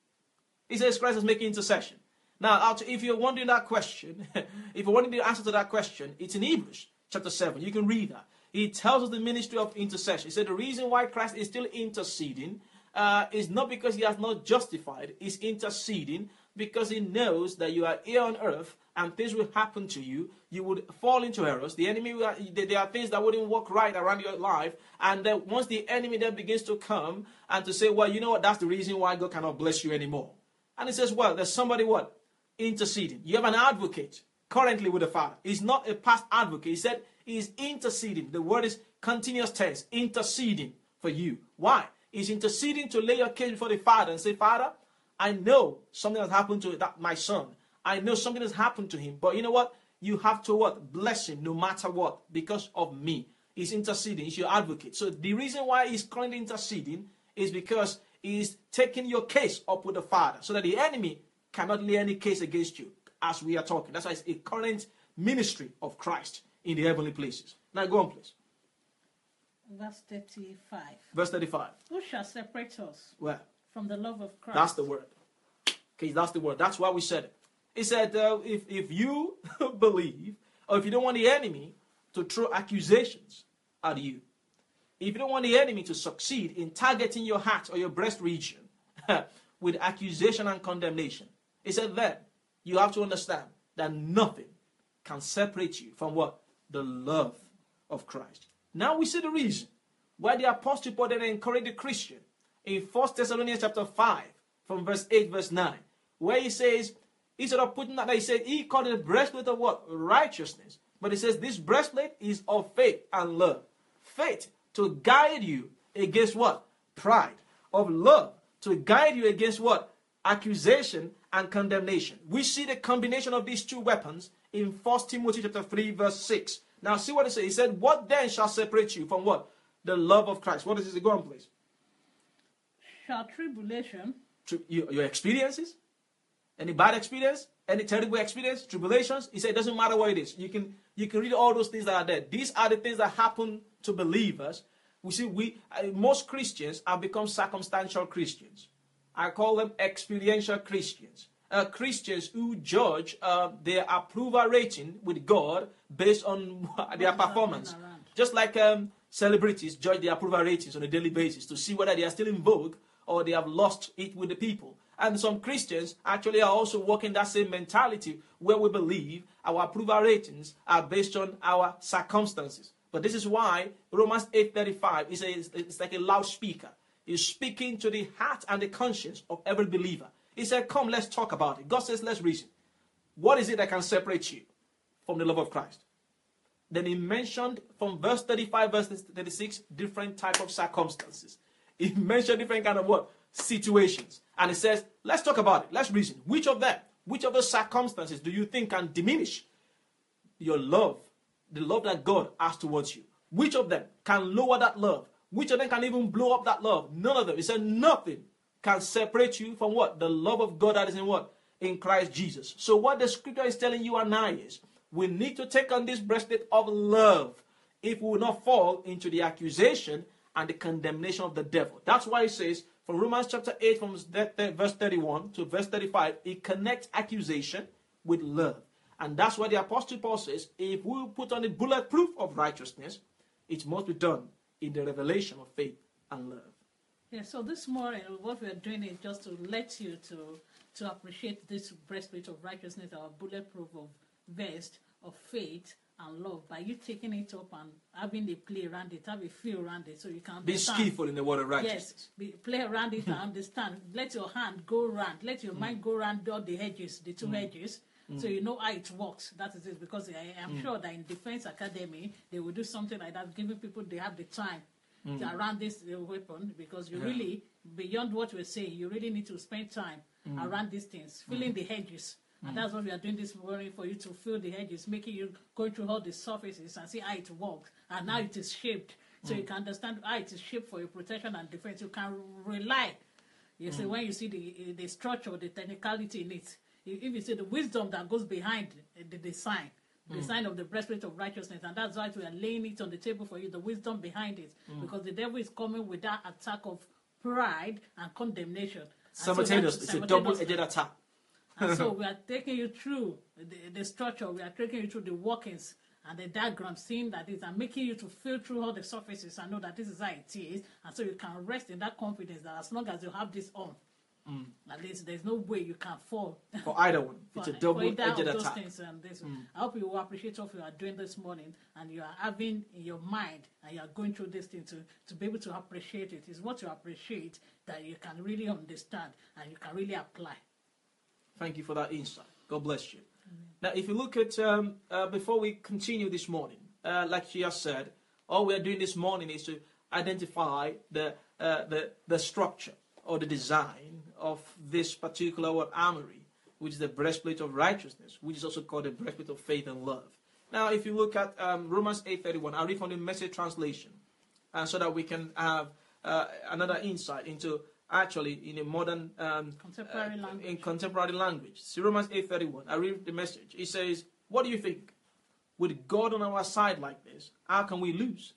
Speaker 2: He says Christ is making intercession. Now, if you're wondering that question, if you're wanting the answer to that question, it's in Hebrews chapter seven. You can read that. He tells us the ministry of intercession. He said the reason why Christ is still interceding uh, is not because he has not justified. He's interceding because he knows that you are here on earth and things will happen to you. You would fall into errors. The enemy, will, there are things that wouldn't work right around your life. And then once the enemy then begins to come and to say, well, you know what, that's the reason why God cannot bless you anymore. And he says, well, there's somebody what? Interceding. You have an advocate currently with the Father. He's not a past advocate. He said he's interceding. The word is continuous tense, interceding for you. Why? He's interceding to lay your case before the Father and say, Father, I know something has happened to that, my son. I know something has happened to him. But you know what? You have to what? Bless him no matter what because of me. He's interceding. He's your advocate. So the reason why he's currently interceding is because he's taking your case up with the Father so that the enemy cannot lay any case against you as we are talking. That's why it's a current ministry of Christ in the heavenly places. Now go on, please.
Speaker 1: Verse thirty-five.
Speaker 2: Verse thirty-five.
Speaker 1: Who shall separate us
Speaker 2: Where?
Speaker 1: from the love of Christ?
Speaker 2: That's the word. Okay, that's the word. That's why we said it. He said, uh, if, if you believe, or if you don't want the enemy to throw accusations at you, if you don't want the enemy to succeed in targeting your heart or your breast region with accusation and condemnation, he said then you have to understand that nothing can separate you from what? The love of Christ. Now we see the reason why the Apostle Paul then encouraged the Christian in First Thessalonians chapter five from verse eight, verse nine, where he says, instead of putting that, he said he called it a breastplate of what? Righteousness. But he says this breastplate is of faith and love. Faith to guide you against what? Pride. Of love to guide you against what? Accusation and condemnation. We see the combination of these two weapons in First Timothy chapter three, verse six. Now see what it says. He said, what then shall separate you from what? The love of Christ. What does it go on, please?
Speaker 1: Shall tribulation.
Speaker 2: Tri- your, your experiences? Any bad experience? Any terrible experience? Tribulations? He said it doesn't matter what it is. You can you can read all those things that are there. These are the things that happen to believers. We see we uh, most Christians have become circumstantial Christians. I call them experiential Christians. Uh, Christians who judge uh, their approval rating with God based on their performance. Just like um, celebrities judge their approval ratings on a daily basis to see whether they are still in vogue or they have lost it with the people. And some Christians actually are also working that same mentality where we believe our approval ratings are based on our circumstances. But this is why Romans eight thirty-five is a, it's like a loudspeaker. is speaking to the heart and the conscience of every believer. He said, come, let's talk about it. God says, let's reason. What is it that can separate you from the love of Christ? Then he mentioned from verse thirty-five, verse thirty-six, different type of circumstances. He mentioned different kind of what? Situations. And he says, let's talk about it. Let's reason. Which of them, which of those circumstances do you think can diminish your love, the love that God has towards you? Which of them can lower that love? Which of them can even blow up that love? None of them. He said nothing can separate you from what? The love of God that is in what? In Christ Jesus. So what the scripture is telling you and I is, we need to take on this breastplate of love if we will not fall into the accusation and the condemnation of the devil. That's why it says, from Romans chapter eight, from verse thirty-one to verse thirty-five, it connects accusation with love. And that's why the Apostle Paul says, if we put on the bulletproof of righteousness, it must be done in the revelation of faith and love.
Speaker 1: Yeah, so this morning, what we are doing is just to let you to, to appreciate this breastplate of righteousness, our bulletproof of vest of faith and love, by you taking it up and having a play around it, have a feel around it, so you can understand.
Speaker 2: Be skillful in the word of righteousness.
Speaker 1: Yes, be, play around it and understand. Let your hand go around. Let your mm. mind go around all the edges, the two mm. edges, mm. so you know how it works. That is it. Because I am mm. sure that in Defense Academy, they will do something like that, giving people, they have the time mm. to around this uh, weapon, because you yeah. really, beyond what we're saying, you really need to spend time mm. around these things, filling mm. the edges. And mm. that's what we are doing this morning, for you to feel the edges, making you go through all the surfaces and see how it works. And now mm. it is shaped. So mm. you can understand how it is shaped for your protection and defense. You can rely. You mm. see, when you see the the structure, the technicality in it, if you see the wisdom that goes behind the design, the mm. design of the breastplate of righteousness, and that's why we are laying it on the table for you, the wisdom behind it. Mm. Because the devil is coming with that attack of pride and condemnation.
Speaker 2: Simultaneously, so it's a double-edged attack.
Speaker 1: And so we are taking you through the, the structure, we are taking you through the workings and the diagram, seeing that is, and making you to feel through all the surfaces and know that this is how it is. And so you can rest in that confidence that as long as you have this on, mm. at least there's no way you can fall.
Speaker 2: For either one.
Speaker 1: For,
Speaker 2: it's a double-edged
Speaker 1: attack.
Speaker 2: Those
Speaker 1: things and this. Mm. I hope you will appreciate what you are doing this morning, and you are having in your mind, and you are going through this thing to, to be able to appreciate it. It's what you appreciate that you can really understand and you can really apply.
Speaker 2: Thank you for that insight. God bless you. Amen. Now, if you look at, um, uh, before we continue this morning, uh, like she has said, all we are doing this morning is to identify the, uh, the, the structure or the design of this particular word armory, which is the breastplate of righteousness, which is also called the breastplate of faith and love. Now, if you look at um, Romans eight thirty-one, I'll read from the Message translation, uh, so that we can have uh, another insight into actually in a modern um,
Speaker 1: contemporary
Speaker 2: uh,
Speaker 1: language.
Speaker 2: in contemporary language. See Romans eight thirty-one. I read the Message. It says, what do you think? With God on our side like this, how can we lose?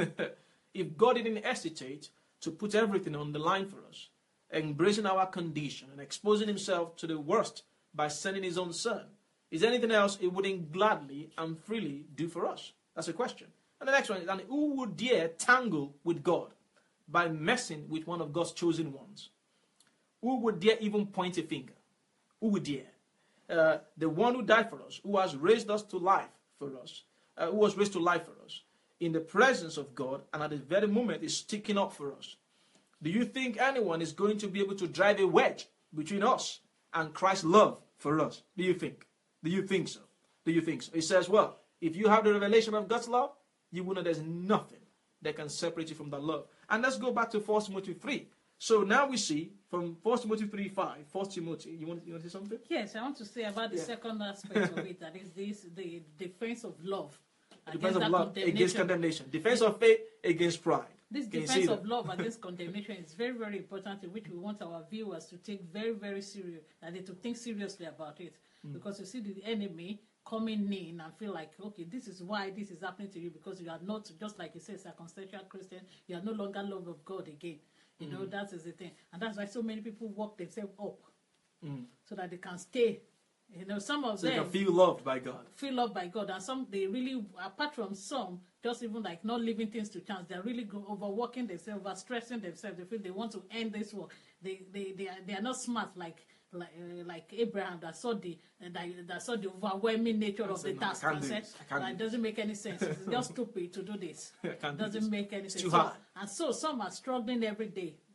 Speaker 2: If God didn't hesitate to put everything on the line for us, embracing our condition and exposing himself to the worst by sending his own son, is there anything else he wouldn't gladly and freely do for us? That's a question. And the next one is, and who would dare tangle with God by messing with one of God's chosen ones? Who would dare even point a finger? Who would dare? Uh, the one who died for us, who has raised us to life for us, uh, who was raised to life for us, in the presence of God, and at this very moment is sticking up for us. Do you think anyone is going to be able to drive a wedge between us and Christ's love for us? Do you think? Do you think so? Do you think so? It says, well, if you have the revelation of God's love, you will know there's nothing that can separate you from that love. And let's go back to First Timothy three. So now we see from First Timothy three five, First Timothy, you want, you want to say something?
Speaker 1: Yes, I want to say about the yeah. second aspect of it, that is this, the defense of love.
Speaker 2: Defense of love against condemnation. Defense of faith against pride.
Speaker 1: This defense of love against condemnation is very, very important, in which we want our viewers to take very, very serious, and they to think seriously about it. Mm. Because you see the enemy coming in and feel like, okay, this is why this is happening to you, because you are not, just like you say, circumstantial Christian, you are no longer love of God again. You mm. know, that is the thing. And that's why so many people work themselves up mm. so that they can stay. You know, some of
Speaker 2: so
Speaker 1: them
Speaker 2: they can feel loved by God.
Speaker 1: Feel loved by God, and some they really, apart from some, just even like not leaving things to chance, they're really go, overworking themselves, overstressing themselves. They feel they want to end this work. They they they are, they are not smart like like uh, like Abraham that saw the uh, that, that saw the overwhelming nature of the no, task and said that it doesn't make any sense. It's just stupid to do this. It doesn't
Speaker 2: do
Speaker 1: make any
Speaker 2: it's
Speaker 1: sense.
Speaker 2: Too
Speaker 1: so,
Speaker 2: hard.
Speaker 1: And so some are struggling every day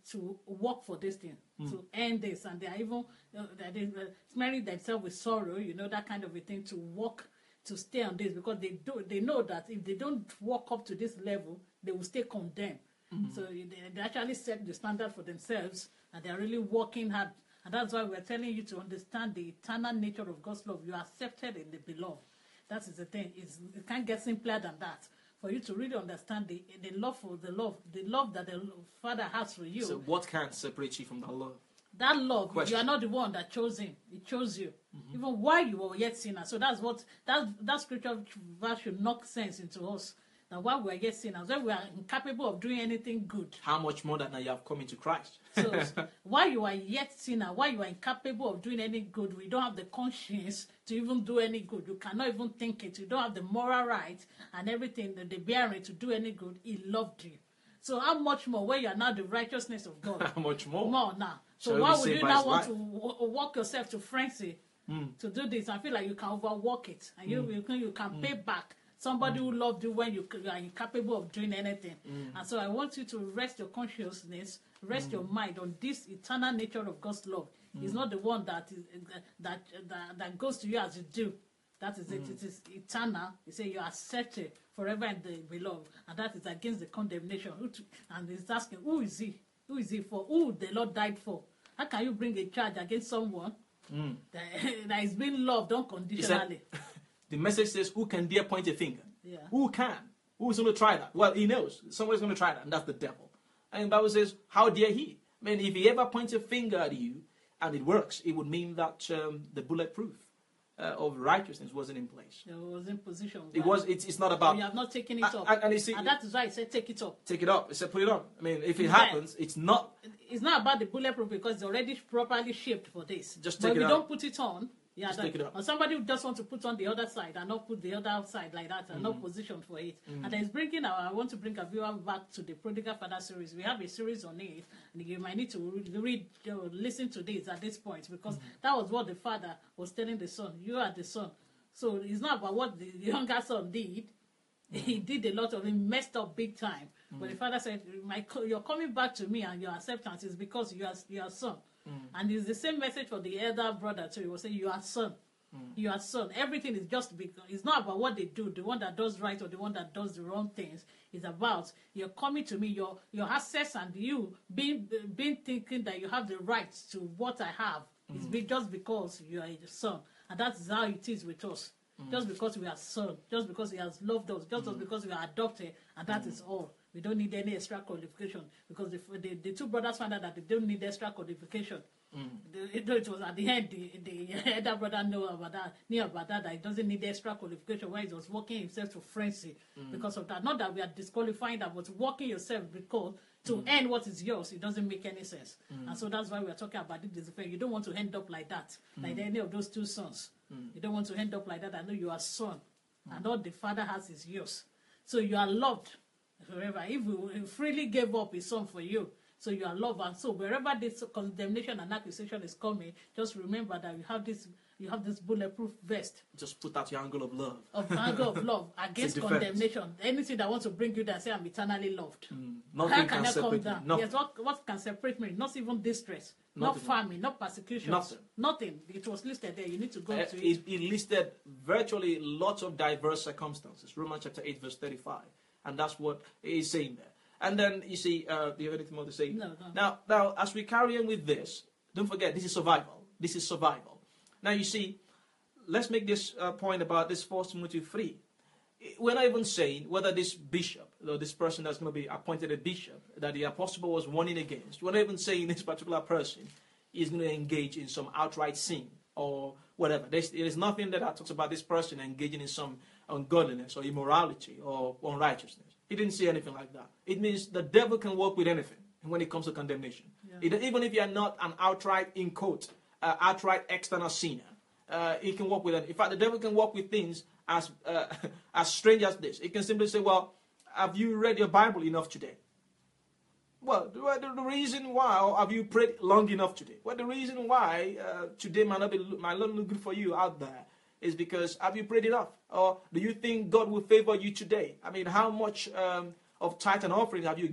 Speaker 1: to work for this thing, mm. to end this, and they are even uh, they uh, smearing themselves with sorrow, you know, that kind of a thing, to work to stay on this, because they do they know that if they don't walk up to this level, they will stay condemned. Mm. So they, they actually set the standard for themselves, and they are really working hard. And that's why we're telling you to understand the eternal nature of God's love. You are accepted in the beloved. That is the thing. It's, it can't get simpler than that. For you to really understand the the love for the love, the love that the Father has for you.
Speaker 2: So what can separate you from that love?
Speaker 1: That love,
Speaker 2: Question.
Speaker 1: you are not the one that chose him. He chose you. Mm-hmm. Even while you were yet sinner. So that's what, that, that scripture verse should knock sense into us. That while we are yet sinners, when we are incapable of doing anything good.
Speaker 2: How much more that now you have come into Christ?
Speaker 1: So while you are yet sinner, while you are incapable of doing any good, we don't have the conscience to even do any good. You cannot even think it. You don't have the moral right and everything, the, the bearing to do any good. He loved you. So how much more when you are now the righteousness of God?
Speaker 2: How much more?
Speaker 1: More now. So
Speaker 2: Shall
Speaker 1: why would you now want
Speaker 2: life?
Speaker 1: to w- walk yourself to frenzy mm. to do this? I feel like you can overwork it, and you, mm. you can, you can mm. pay back somebody mm. who loved you when you, you are incapable of doing anything. Mm. And so I want you to rest your consciousness, rest mm. your mind on this eternal nature of God's love. Mm. It's not the one that is that, that that goes to you as you do. That is it. Mm. It is eternal. You say you are accepted forever in the beloved, and that is against the condemnation. And he's asking, who is he? Who is he for? Who the Lord died for? How can you bring a charge against someone mm. that, that is being loved unconditionally?
Speaker 2: Said, the message says, who can dare point a finger?
Speaker 1: Yeah.
Speaker 2: Who can? Who's going to try that? Well, he knows. Somebody's going to try that, and that's the devil. And the Bible says, how dare he? I mean, if he ever points a finger at you, and it works, it would mean that um, the bulletproof uh, of righteousness wasn't in place.
Speaker 1: It was in position.
Speaker 2: It was. It's, it's not about.
Speaker 1: You have not taken it
Speaker 2: and,
Speaker 1: up.
Speaker 2: And, and, see,
Speaker 1: and that is why I said take it up.
Speaker 2: Take it up. I said put it on. I mean, if it
Speaker 1: Yeah.
Speaker 2: happens, it's not.
Speaker 1: It's not about the bulletproof because it's already properly shaped for this.
Speaker 2: Just
Speaker 1: but
Speaker 2: take
Speaker 1: if
Speaker 2: it
Speaker 1: we
Speaker 2: out.
Speaker 1: don't put it on, yeah,
Speaker 2: Just
Speaker 1: that,
Speaker 2: take it out.
Speaker 1: or somebody who just want to put on the other side and not put the other side like that and
Speaker 2: Mm.
Speaker 1: not position for it.
Speaker 2: Mm.
Speaker 1: And then it's bringing our, I want to bring a viewer back to the Prodigal Father series. We have a series on it, and you might need to read, read uh, listen to this at this point because mm. that was what the father was telling the son. You are the son. So it's not about what the younger son did. Mm. He did a lot of, he messed up big time. Mm. But the father said, My, you're coming back to me and your acceptance is because you are, you are son. Mm. And it's the same message for the elder brother too. He was saying, you are son. Mm. You are son. Everything is just because, it's not about what they do, the one that does right or the one that does the wrong things. It's about you're coming to me, your your access and you being, being thinking that you have the right to what I have. Mm. It's be, just because you are a son. And that's how it is with us. Mm. Just because we are son, just because he has loved us, just mm. because we are adopted, and that mm. is all. We don't need any extra qualification because the, the, the two brothers found out that they don't need extra qualification. Mm. The, it, it was at the end, the, the elder brother knew about that, knew about that, that he doesn't need extra qualification when he was working himself to frenzy mm. because of that. Not that we are disqualifying that, but working yourself because to mm. earn what is yours, it doesn't make any sense. Mm. And so that's why we're talking about this. You don't want to end up like that, mm. like any of those two sons. Mm. You don't want to end up like that. I know you are son, mm. and all the father has is yours. So you are loved forever. If we freely gave up his son for you, so you are loved. And so wherever this condemnation and accusation is coming, just remember that you have this you have this bulletproof vest.
Speaker 2: Just put out your angle of love.
Speaker 1: Of angle of love against condemnation. Anything that wants to bring you down, say I'm eternally loved.
Speaker 2: Mm. Nothing
Speaker 1: How can,
Speaker 2: can
Speaker 1: I
Speaker 2: separate
Speaker 1: come down?
Speaker 2: me.
Speaker 1: Yes, what, what can separate me? Not even distress,
Speaker 2: Nothing.
Speaker 1: not famine, not persecution.
Speaker 2: Nothing.
Speaker 1: Nothing. It was listed there. You need to go
Speaker 2: Uh,
Speaker 1: to
Speaker 2: he,
Speaker 1: it.
Speaker 2: he listed virtually lots of diverse circumstances. Romans chapter eight, verse thirty-five. And that's what he's saying there. And then, you see, uh, do you have anything more to say?
Speaker 1: No, no.
Speaker 2: Now, now, as we carry on with this, don't forget, this is survival. This is survival. Now, you see, let's make this uh, point about this First Timothy three. We're not even saying whether this bishop, or this person that's going to be appointed a bishop, that the apostle was warning against, we're not even saying this particular person is going to engage in some outright sin or whatever. There's, there's nothing that talks about this person engaging in some ungodliness or immorality or unrighteousness. He didn't say anything like that. It means the devil can work with anything when it comes to condemnation. Yeah. It, even if you are not an outright, in quote, uh, outright external sinner, uh, he can work with it. In fact, the devil can work with things as uh, as strange as this. He can simply say, well, have you read your Bible enough today? Well, the, the reason why, or have you prayed long enough today? Well, the reason why uh, today might not, be, might not look good for you out there is because have you prayed enough? Or do you think God will favor you today? I mean, how much um, of tithe and offering have you given?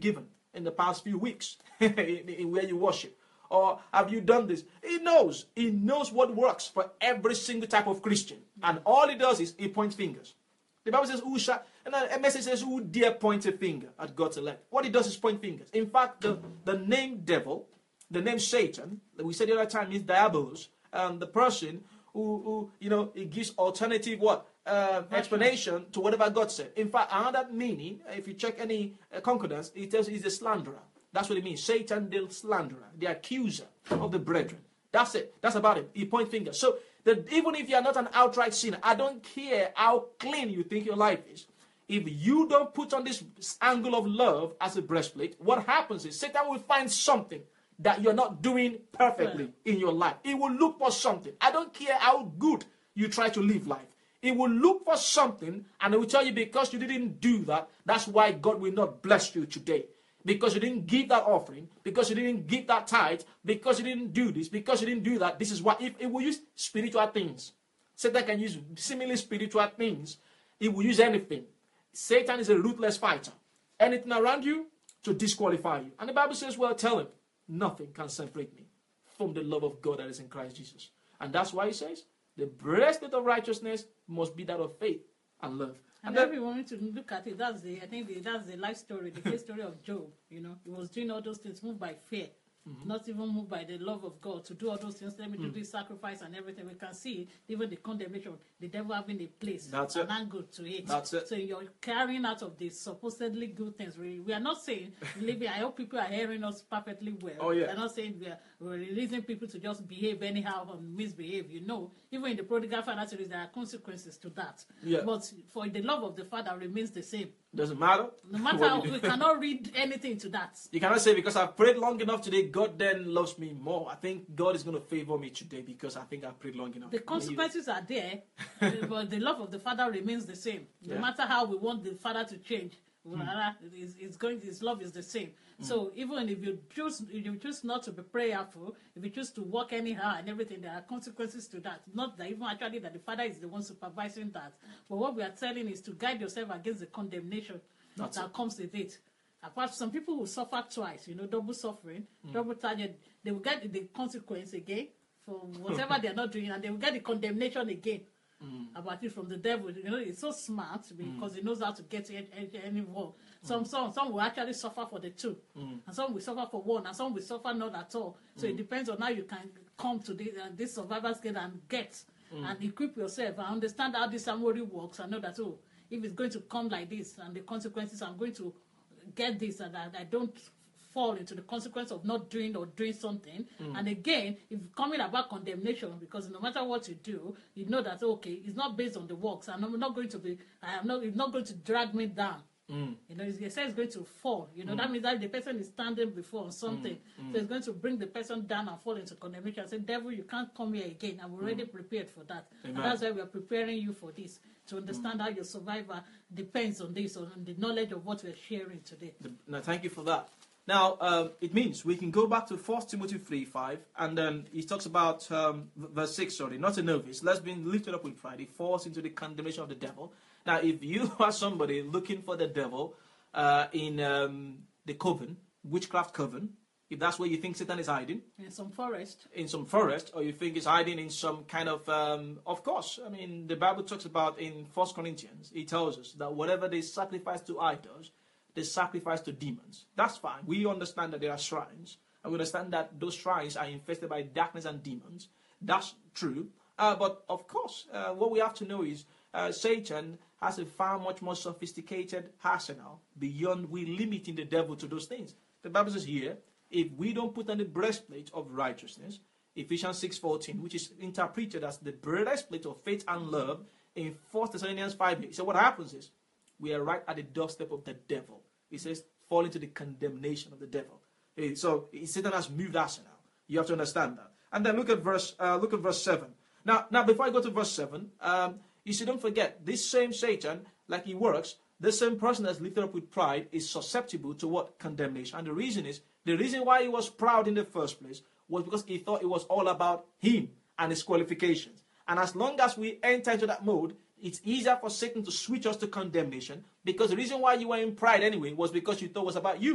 Speaker 2: in the past few weeks in, in where you worship? Or have you done this? He knows. He knows what works for every single type of Christian. And all he does is he points fingers. The Bible says, who shall, and a message says, who dare point a finger at God's elect? What he does is point fingers. In fact, the, the name devil, the name Satan, that we said the other time, is diabolos. Um, the person who, who, you know, it gives alternative what? Uh, explanation to whatever God said. In fact, another meaning, if you check any uh, concordance, it tells you he's a slanderer. That's what it means. Satan, the slanderer, the accuser of the brethren. That's it. That's about it. He points fingers. So that even if you are not an outright sinner, I don't care how clean you think your life is. If you don't put on this angle of love as a breastplate, what happens is Satan will find something that you're not doing perfectly in your life. He will look for something. I don't care how good you try to live life. He will look for something and he will tell you because you didn't do that, that's why God will not bless you today. Because you didn't give that offering, because you didn't give that tithe, because you didn't do this, because you didn't do that. This is why if it will use spiritual things. Satan can use seemingly spiritual things. He will use anything. Satan is a ruthless fighter. Anything around you to disqualify you. And the Bible says, well, tell him, nothing can separate me from the love of God that is in Christ Jesus. And that's why he says, the breastplate of righteousness must be that of faith and love.
Speaker 1: And, and everyone to look at it, that's the, I think the, that's the life story, the case story of Job. You know, he was doing all those things, moved by fear, mm-hmm. not even moved by the love of God to do all those things. Let me mm. do this sacrifice and everything. We can see even the condemnation, the devil having a place, that's an it. angle to it.
Speaker 2: That's it.
Speaker 1: So you're carrying out of the supposedly good things. We, we are not saying, believe me, I hope people are hearing us perfectly well.
Speaker 2: Oh, yeah.
Speaker 1: We're not saying we are we're releasing people to just behave anyhow or misbehave. You know, even in the prodigal father series, there are consequences to that.
Speaker 2: Yeah.
Speaker 1: But for the love of the Father remains the same.
Speaker 2: Doesn't matter.
Speaker 1: No matter how, we cannot read anything to that.
Speaker 2: You cannot say because I've prayed long enough today, God then loves me more. I think God is going to favor me today because I think I've prayed long enough.
Speaker 1: The consequences are there, but the love of the Father remains the same. No
Speaker 2: Yeah.
Speaker 1: matter how we want the Father to change,
Speaker 2: Mm.
Speaker 1: it's, it's going. His love is the same. Mm. So even if you choose, if you choose not to be prayerful, if you choose to walk anyhow and everything, there are consequences to that. Not that even actually that the Father is the one supervising that, but what we are telling is to guide yourself against the condemnation That's that it. comes with it. Apart, some people will suffer twice. You know, double suffering, mm. double target. They will get the consequence again for whatever they are not doing, and they will get the condemnation again. Mm. About it from the devil. You know, it's so smart because mm. he knows how to get any, any one. Some, mm. some some will actually suffer for the two, mm. and some will suffer for one, and some will suffer not at all. So mm. it depends on how you can come to the, uh, this survival skill and get mm. and equip yourself and understand how this summary works and know that, oh, if it's going to come like this and the consequences, I'm going to get this and I, I don't fall into the consequence of not doing or doing something. Mm. And again, if coming about condemnation, because no matter what you do, you know that, okay, it's not based on the works, and I'm not going to be, I am not, it's not going to drag me down. Mm. You know, it says it's going to fall. You know, mm. that means that the person is standing before something. Mm. So it's going to bring the person down and fall into condemnation. I say, devil, you can't come here again. I'm already mm. prepared for that. Amen. And that's why we are preparing you for this, to understand mm. how your survivor depends on this, on the knowledge of what we're sharing today.
Speaker 2: No, thank you for that. Now, um, it means we can go back to First Timothy three five, and then he talks about um, verse six, sorry, not a novice. Let's be lifted up with pride. He falls into the condemnation of the devil. Now, if you are somebody looking for the devil uh, in um, the coven, witchcraft coven, if that's where you think Satan is hiding.
Speaker 1: In some forest.
Speaker 2: In some forest, or you think he's hiding in some kind of, um, of course, I mean, the Bible talks about in First Corinthians, it tells us that whatever they sacrifice to idols, they sacrifice to demons. That's fine. We understand that there are shrines, and we understand that those shrines are infested by darkness and demons. That's true. Uh, but of course, uh, what we have to know is uh, Satan has a far much more sophisticated arsenal beyond we limiting the devil to those things. The Bible says here, if we don't put on the breastplate of righteousness, Ephesians six fourteen, which is interpreted as the breastplate of faith and love in First Thessalonians five eight. So what happens is, we are right at the doorstep of the devil. He says, fall into the condemnation of the devil. So Satan has moved arsenal. You have to understand that. And then look at verse. Uh, look at verse seven. Now, now before I go to verse seven, um, you see, don't forget this same Satan, like he works, the same person that's lifted up with pride is susceptible to what? Condemnation. And the reason is the reason why he was proud in the first place was because he thought it was all about him and his qualifications. And as long as we enter into that mode, it's easier for Satan to switch us to condemnation, because the reason why you were in pride anyway was because you thought it was about you.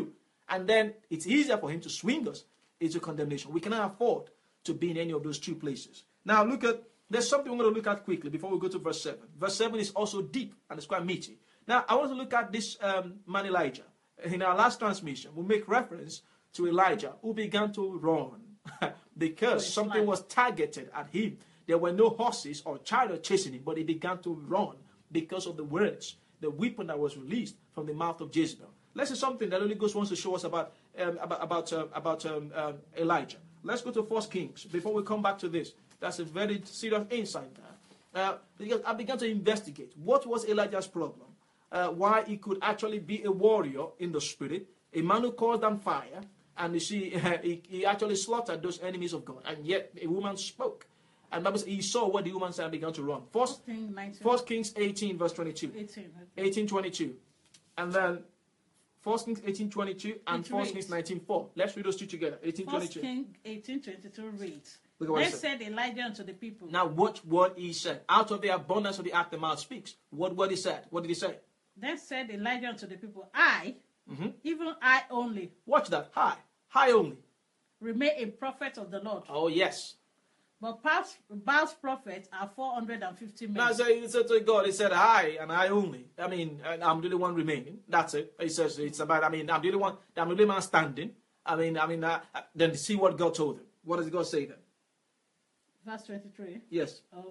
Speaker 2: And then it's easier for him to swing us into condemnation. We cannot afford to be in any of those two places. Now look at, there's something we're going to look at quickly before we go to verse seven. Verse seven is also deep and it's quite meaty. Now I want to look at this um, man Elijah. In our last transmission, we make reference to Elijah who began to run because something was targeted at him. There were no horses or chariots chasing him, but he began to run because of the words, the weapon that was released from the mouth of Jezebel. Let's see something that Holy Ghost wants to show us about um, about about, uh, about um, um, Elijah. Let's go to First Kings before we come back to this. That's a very serious insight there. Uh, because I began to investigate what was Elijah's problem, uh, why he could actually be a warrior in the spirit, a man who caused down fire, and you see, uh, he, he actually slaughtered those enemies of God, and yet a woman spoke. And Bible says he saw what the woman said and began to run. First, First Kings eighteen, verse twenty-two. eighteen, eighteen twenty-two. And then First Kings eighteen twenty-two and First Kings nineteen four. Let's read those two together. eighteen twenty-two.
Speaker 1: First Kings eighteen twenty-two reads.
Speaker 2: Then
Speaker 1: said Elijah unto the people.
Speaker 2: Now watch what he said. Out of the abundance of the heart the mouth speaks. What what he said? What did he say?
Speaker 1: Then said Elijah unto the people, I,
Speaker 2: mm-hmm.
Speaker 1: even I only.
Speaker 2: Watch that. Hi. Hi only.
Speaker 1: Remain a prophet of the Lord.
Speaker 2: Oh yes.
Speaker 1: But Baal's, Baal's prophets are four hundred fifty men.
Speaker 2: Now, so he said to God, he said, I and I only. I mean, I'm the only one remaining. That's it. He says it's about, I mean, I'm the only one, I'm the only man standing. I mean, I mean, uh, then see what God told him. What does God say then?
Speaker 1: Verse twenty-three.
Speaker 2: Yes.
Speaker 1: Of...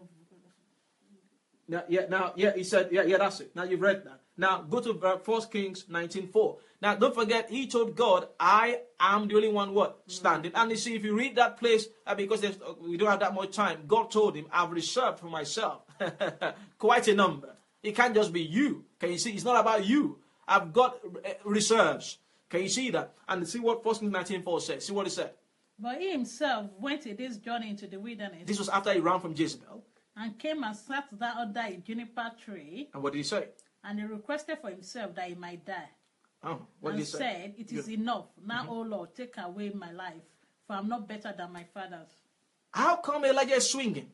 Speaker 2: Now, yeah, now, yeah, he said, yeah, yeah, that's it. Now you've read that. Now go to First Kings nineteen four. Now don't forget, he told God, I am the only one what standing. Mm-hmm. And you see, if you read that place, uh, because there's, uh, we don't have that much time, God told him, I've reserved for myself quite a number. It can't just be you. Can you see? It's not about you. I've got uh, reserves. Can you see that? And see what First Kings nineteen four says. See what it said.
Speaker 1: But he himself went a day's journey into the wilderness.
Speaker 2: This was after he ran from Jezebel.
Speaker 1: And came and sat down under a juniper tree.
Speaker 2: And what did he say?
Speaker 1: And he requested for himself that he might die.
Speaker 2: Oh, what
Speaker 1: and
Speaker 2: did he say?
Speaker 1: said, it is
Speaker 2: Good.
Speaker 1: enough. Now,
Speaker 2: mm-hmm.
Speaker 1: O Lord, take away my life, for I'm not better than my fathers.
Speaker 2: How come Elijah is swinging?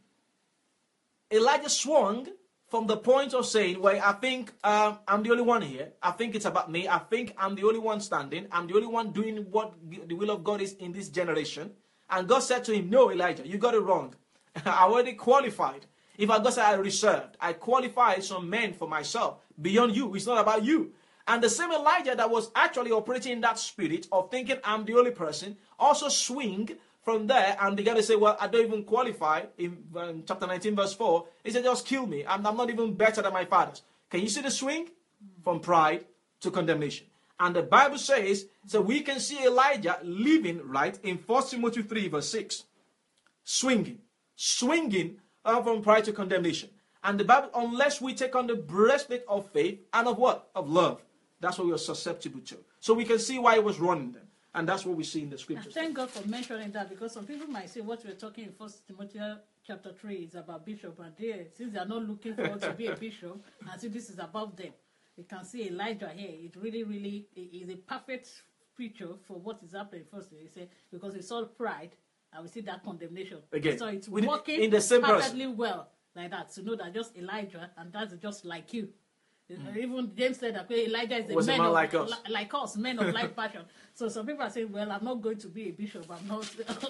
Speaker 2: Elijah swung from the point of saying, well, I think um, I'm the only one here. I think it's about me. I think I'm the only one standing. I'm the only one doing what the will of God is in this generation. And God said to him, no, Elijah, you got it wrong. I already qualified. If I God said I reserved, I qualified some men for myself. Beyond you, it's not about you. And the same Elijah that was actually operating in that spirit of thinking I'm the only person, also swing from there and began to say, well, I don't even qualify. In um, chapter nineteen, verse four, he said, just kill me. I'm, I'm not even better than my fathers. Can you see the swing? From pride to condemnation. And the Bible says, so we can see Elijah living right in First Timothy three, verse six. Swinging. Swinging uh, from pride to condemnation. And the Bible, unless we take on the breastplate of faith and of what? Of love. That's what we are susceptible to. So we can see why he was running them. And that's what we see in the scriptures.
Speaker 1: Thank God for mentioning that, because some people might say what we're talking in First Timothy chapter three is about bishop. And they, since they are not looking forward to be a bishop, and see this is above them, you can see Elijah here. It really, really is a perfect picture for what is happening first. He said, because it's all pride, and we see that condemnation.
Speaker 2: Again,
Speaker 1: so it's
Speaker 2: with,
Speaker 1: working
Speaker 2: in the same
Speaker 1: perfectly
Speaker 2: person.
Speaker 1: well like that. To know that just Elijah, and that's just like you. Mm. Even James said that Elijah is a
Speaker 2: was
Speaker 1: man,
Speaker 2: a man
Speaker 1: of,
Speaker 2: like us.
Speaker 1: Li- like us, men of like passion. So some people are saying, "Well, I'm not going to be a bishop. I'm not.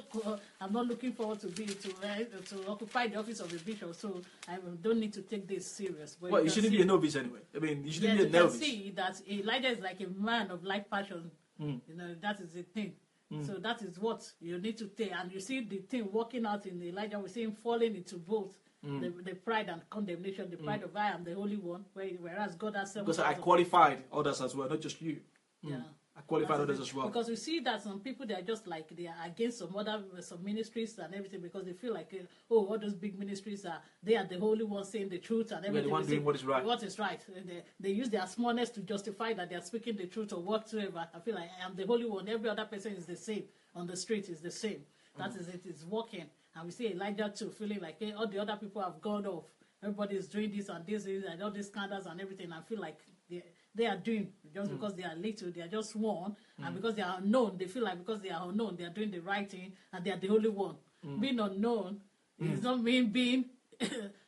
Speaker 1: I'm not looking forward to be to uh, to occupy the office of a bishop. So I don't need to take this serious." But
Speaker 2: well,
Speaker 1: you,
Speaker 2: you shouldn't
Speaker 1: see,
Speaker 2: be a novice anyway. I mean, you shouldn't
Speaker 1: yes,
Speaker 2: be a novice.
Speaker 1: You can see that Elijah is like a man of like passion.
Speaker 2: Mm.
Speaker 1: You know, that is the thing.
Speaker 2: Mm.
Speaker 1: So that is what you need to take, and you see the thing working out in Elijah. We see him falling into both. Mm. The, the pride and condemnation, the pride mm. of I am the Holy One, whereas God has seven.
Speaker 2: Because I qualified others as well, not just you.
Speaker 1: Yeah.
Speaker 2: Mm. I qualified
Speaker 1: That's
Speaker 2: others
Speaker 1: it.
Speaker 2: as well.
Speaker 1: Because we see that some people, they are just like, they are against some other some ministries and everything, because they feel like, oh, all those big ministries are, they are the holy ones saying the truth and everything.
Speaker 2: They're the one doing what is right.
Speaker 1: What is right. They, they use their smallness to justify that they are speaking the truth or whatsoever. I feel like I am the holy one. Every other person is the same. On the street is the same. That mm. is it. It's working. And we see Elijah too, feeling like, hey, all the other people have gone off. Everybody is doing this and this and all these scandals and everything. I feel like they, they are doing, just mm. because they are little, they are just one. Mm. And because they are unknown, they feel like because they are unknown, they are doing the right thing and they are the only one. Mm. Being unknown mm. is not mean being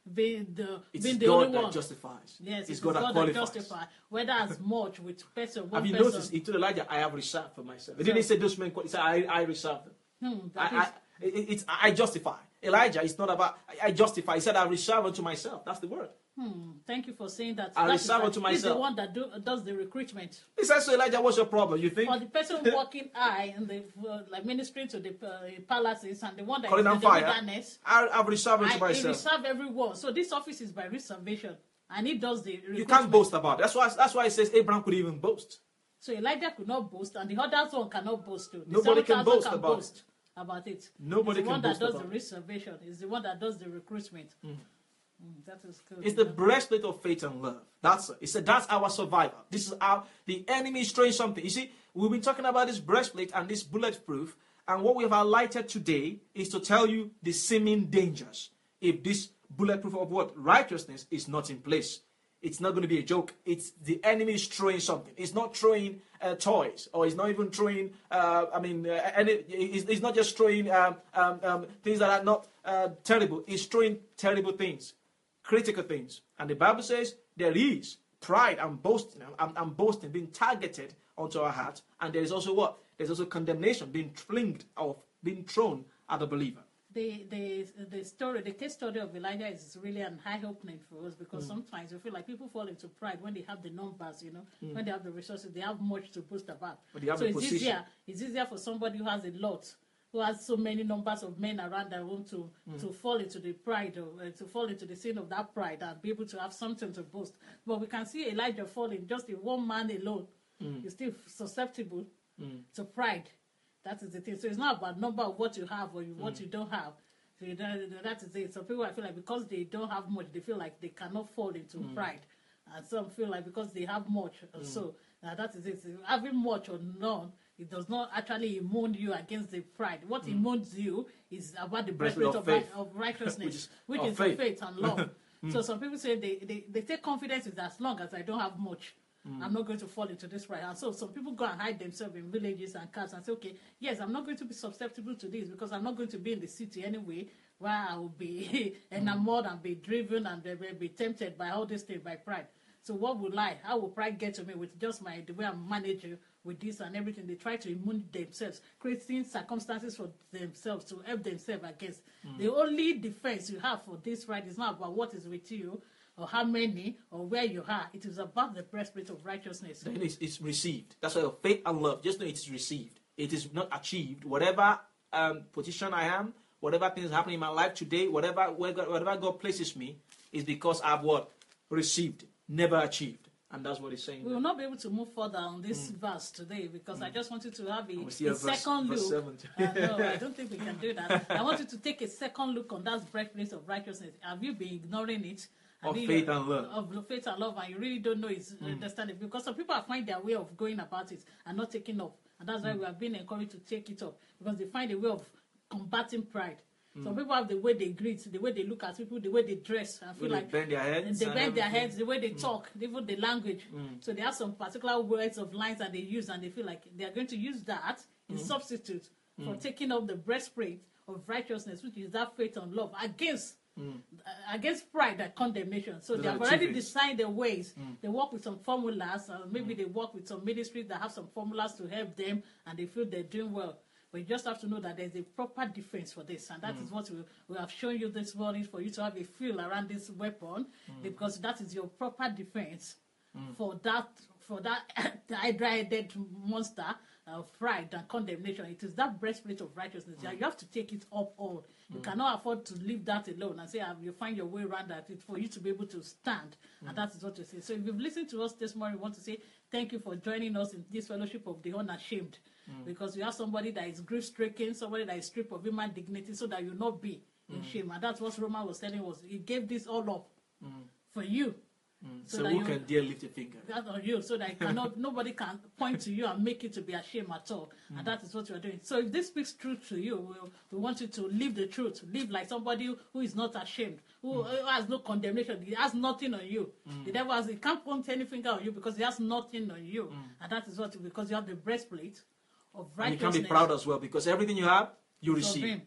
Speaker 1: being the
Speaker 2: It's
Speaker 1: being the
Speaker 2: God
Speaker 1: only
Speaker 2: that
Speaker 1: one.
Speaker 2: justifies.
Speaker 1: Yes,
Speaker 2: it's
Speaker 1: it's
Speaker 2: God,
Speaker 1: God,
Speaker 2: that
Speaker 1: that
Speaker 2: qualifies.
Speaker 1: justifies. Whether as much with person, one
Speaker 2: Have you
Speaker 1: person.
Speaker 2: noticed? He told Elijah, "I have reserved for myself." He
Speaker 1: So-
Speaker 2: didn't say those men. He said, "I, I reserve them."
Speaker 1: Hmm,
Speaker 2: I,
Speaker 1: that
Speaker 2: I,
Speaker 1: is-
Speaker 2: it- it's I justify. Elijah, it's not about I, I justify. He said, "I reserve unto myself." That's the word.
Speaker 1: Hmm, thank you for saying that.
Speaker 2: I
Speaker 1: That is
Speaker 2: reserve
Speaker 1: that-
Speaker 2: it to
Speaker 1: He's the
Speaker 2: myself.
Speaker 1: one that do, does the recruitment.
Speaker 2: He said, "So Elijah, what's your problem? You think?"
Speaker 1: For the person walking high and the uh, like ministering to the uh, palaces and the one that
Speaker 2: Calling
Speaker 1: is
Speaker 2: on
Speaker 1: in the
Speaker 2: fire.
Speaker 1: wilderness,
Speaker 2: I, I've reserved unto
Speaker 1: I, he
Speaker 2: myself.
Speaker 1: reserve everyone. So this office is by reservation, and he does the recruitment.
Speaker 2: You can't boast about it. That's why. That's why it says Abraham could even boast.
Speaker 1: So Elijah could not boast, and the others one cannot boast too. The
Speaker 2: Nobody can
Speaker 1: seven thousand
Speaker 2: boast
Speaker 1: can
Speaker 2: about
Speaker 1: boast about it.
Speaker 2: Nobody
Speaker 1: He's the
Speaker 2: can
Speaker 1: one that
Speaker 2: boast
Speaker 1: does
Speaker 2: about
Speaker 1: the
Speaker 2: it.
Speaker 1: reservation. Is the one that does the recruitment. Mm. Mm, that is good.
Speaker 2: It's the breastplate of faith and love. That's it. He said that's our survival. This is how the enemy is throwing something. You see, we've been talking about this breastplate and this bulletproof, and what we have highlighted today is to tell you the seeming dangers if this bulletproof of what righteousness is not in place. It's not going to be a joke. It's the enemy is throwing something. It's not throwing uh, toys, or it's not even throwing. Uh, I mean, uh, any, it's, it's not just throwing um, um, um, things that are not uh, terrible. It's throwing terrible things, critical things. And the Bible says there is pride and boasting and, and boasting being targeted onto our heart, and there is also what? There's also condemnation being flinged or being thrown at the believer.
Speaker 1: The, the the story, the case study of Elijah is really an eye-opening for us because mm. sometimes we feel like people fall into pride when they have the numbers, you know, mm. when they have the resources, they have much to boast about. So it's position. easier, it's easier for somebody who has a lot, who has so many numbers of men around their room to, mm. to fall into the pride, or, uh, to fall into the sin of that pride and be able to have something to boast. But we can see Elijah falling, just in one man alone, mm. is still susceptible mm. to pride. That is the thing. So it's not about number of what you have or what mm. you don't have. So you don't, that is it. Some people I feel like because they don't have much, they feel like they cannot fall into mm. pride. And some feel like because they have much, mm. so uh, that is it. So having much or none, it does not actually immune you against the pride. What mm. immunes you is about the breastplate of, of, of righteousness, which is, which is faith. faith and love. mm. So some people say they, they, they take confidence in as long as I don't have much. Mm. I'm not going to fall into this pride. And so some people go and hide themselves in villages and camps and say, okay, yes, I'm not going to be susceptible to this because I'm not going to be in the city anyway where I will be enamored and be driven and be tempted by all this thing, by pride. So what will I? How will pride get to me with just my the way I'm managing with this and everything? They try to immune themselves, creating circumstances for themselves to help themselves against. Mm. The only defense you have for this pride is not about what is with you, or how many, or where you are. It is about the breastplate of righteousness.
Speaker 2: Then it's, it's received. That's why faith and love, just know it is received. It is not achieved. Whatever um, position I am, whatever things happening in my life today, whatever whatever God places me, is because I've what? Received, never achieved. And that's what he's saying.
Speaker 1: We
Speaker 2: there.
Speaker 1: will not be able to move further on this mm. verse today because mm. I just wanted to have a, a,
Speaker 2: a verse,
Speaker 1: second
Speaker 2: verse
Speaker 1: look. uh, no, I don't think we can do that. I wanted to take a second look on that breastplate of righteousness. Have you been ignoring it?
Speaker 2: Of faith and love.
Speaker 1: Of faith and love, and you really don't know it's mm. understanding because some people find their way of going about it and not taking up, and that's why mm. we are being encouraged to take it up because they find a way of combating pride. Mm. Some people have the way they greet, the way they look at people, the way they dress, and feel
Speaker 2: when
Speaker 1: like
Speaker 2: they bend their heads,
Speaker 1: they bend their
Speaker 2: everything.
Speaker 1: heads, the way they
Speaker 2: mm.
Speaker 1: talk, even the language. Mm. So they have some particular words of lines that they use, and they feel like they are going to use that in mm. substitute mm. for taking up the breastplate of righteousness, which is that faith and love against. Mm. against pride and condemnation. So Those they have already designed their ways. Mm. They work with some formulas, or maybe mm. they work with some ministries that have some formulas to help them, and they feel they're doing well. But you just have to know that there's a proper defense for this, and that mm. is what we, we have shown you this morning for you to have a feel around this weapon, mm. because that is your proper defense mm. for that for that hydra-headed monster of pride and condemnation. It is that breastplate of righteousness. Mm. You have to take it up all. You mm. cannot afford to leave that alone and say you find your way around that for you to be able to stand. Mm. And that is what you say. So if you've listened to us this morning, we want to say thank you for joining us in this fellowship of the unashamed. Mm. Because you have somebody that is grief-stricken, somebody that is stripped of human dignity, so that you not be mm. in shame. And that's what Roman was telling us. He gave this all up mm. for you.
Speaker 2: Mm. So, so who you, can dare lift a finger?
Speaker 1: That's on you, so that cannot, nobody can point to you and make you to be ashamed at all. Mm. And that is what you are doing. So if this speaks truth to you, we, we want you to live the truth. Live like somebody who is not ashamed, who, mm. who has no condemnation. He has nothing on you. Mm. The devil has, he can't point any finger on you because he has nothing on you. Mm. And that is what, because you have the breastplate of righteousness.
Speaker 2: And you can be proud as well because everything you have, you receive.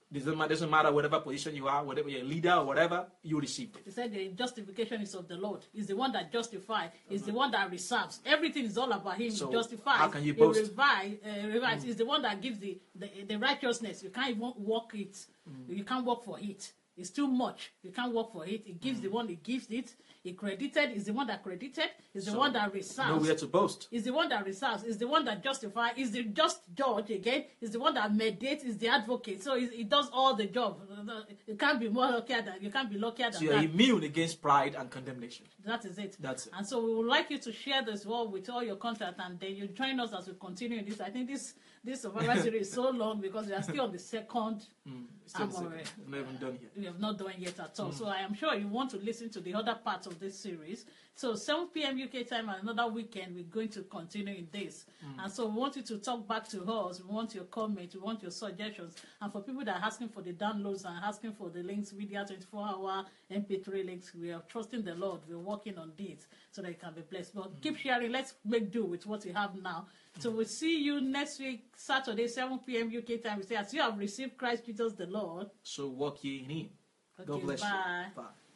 Speaker 2: Doesn't matter, doesn't matter whatever position you are, whatever you're a leader or whatever, you received it.
Speaker 1: He said the justification is of the Lord. He's the one that justifies. He's the one that reserves. Everything is all about him.
Speaker 2: So
Speaker 1: He justifies.
Speaker 2: how can you
Speaker 1: He
Speaker 2: boast?
Speaker 1: revives. Uh, revives. He's the one that gives the, the, the righteousness. You can't even work it. You can't work for it. It's too much. You can't work for it. He gives the one, he gives it. He credited. He's the one that credited. He's the
Speaker 2: So,
Speaker 1: one that reserves.
Speaker 2: Nowhere to boast.
Speaker 1: Is the one that reserves, is the one that justifies, is the just judge again, is the one that mediates, is the advocate. So he does all the job. You can't be more luckier than you can't be luckier than
Speaker 2: So you're
Speaker 1: that.
Speaker 2: immune against pride and condemnation.
Speaker 1: That is it.
Speaker 2: That's it.
Speaker 1: And so we would like you to share this word with all your contact, and then you join us as we continue this. I think this this survival series is so long because we are still on the second.
Speaker 2: Mm, still
Speaker 1: I'm
Speaker 2: the same.
Speaker 1: alright.
Speaker 2: Not even done yet.
Speaker 1: We have not done yet at all. So I am sure you want to listen to the other parts of this series. So seven p.m. U K time and another weekend, we're going to continue in this. And so we want you to talk back to us. We want your comments. We want your suggestions. And for people that are asking for the downloads and asking for the links, media twenty-four hour M P three links, we are trusting the Lord. We're working on this so that you can be blessed. But keep sharing. Let's make do with what you have now. So we'll see you next week, Saturday, seven p.m. U K time. We say, as you have received Christ Jesus the Lord.
Speaker 2: So walk ye in him. God
Speaker 1: Okay,
Speaker 2: bless
Speaker 1: bye.
Speaker 2: you. Bye.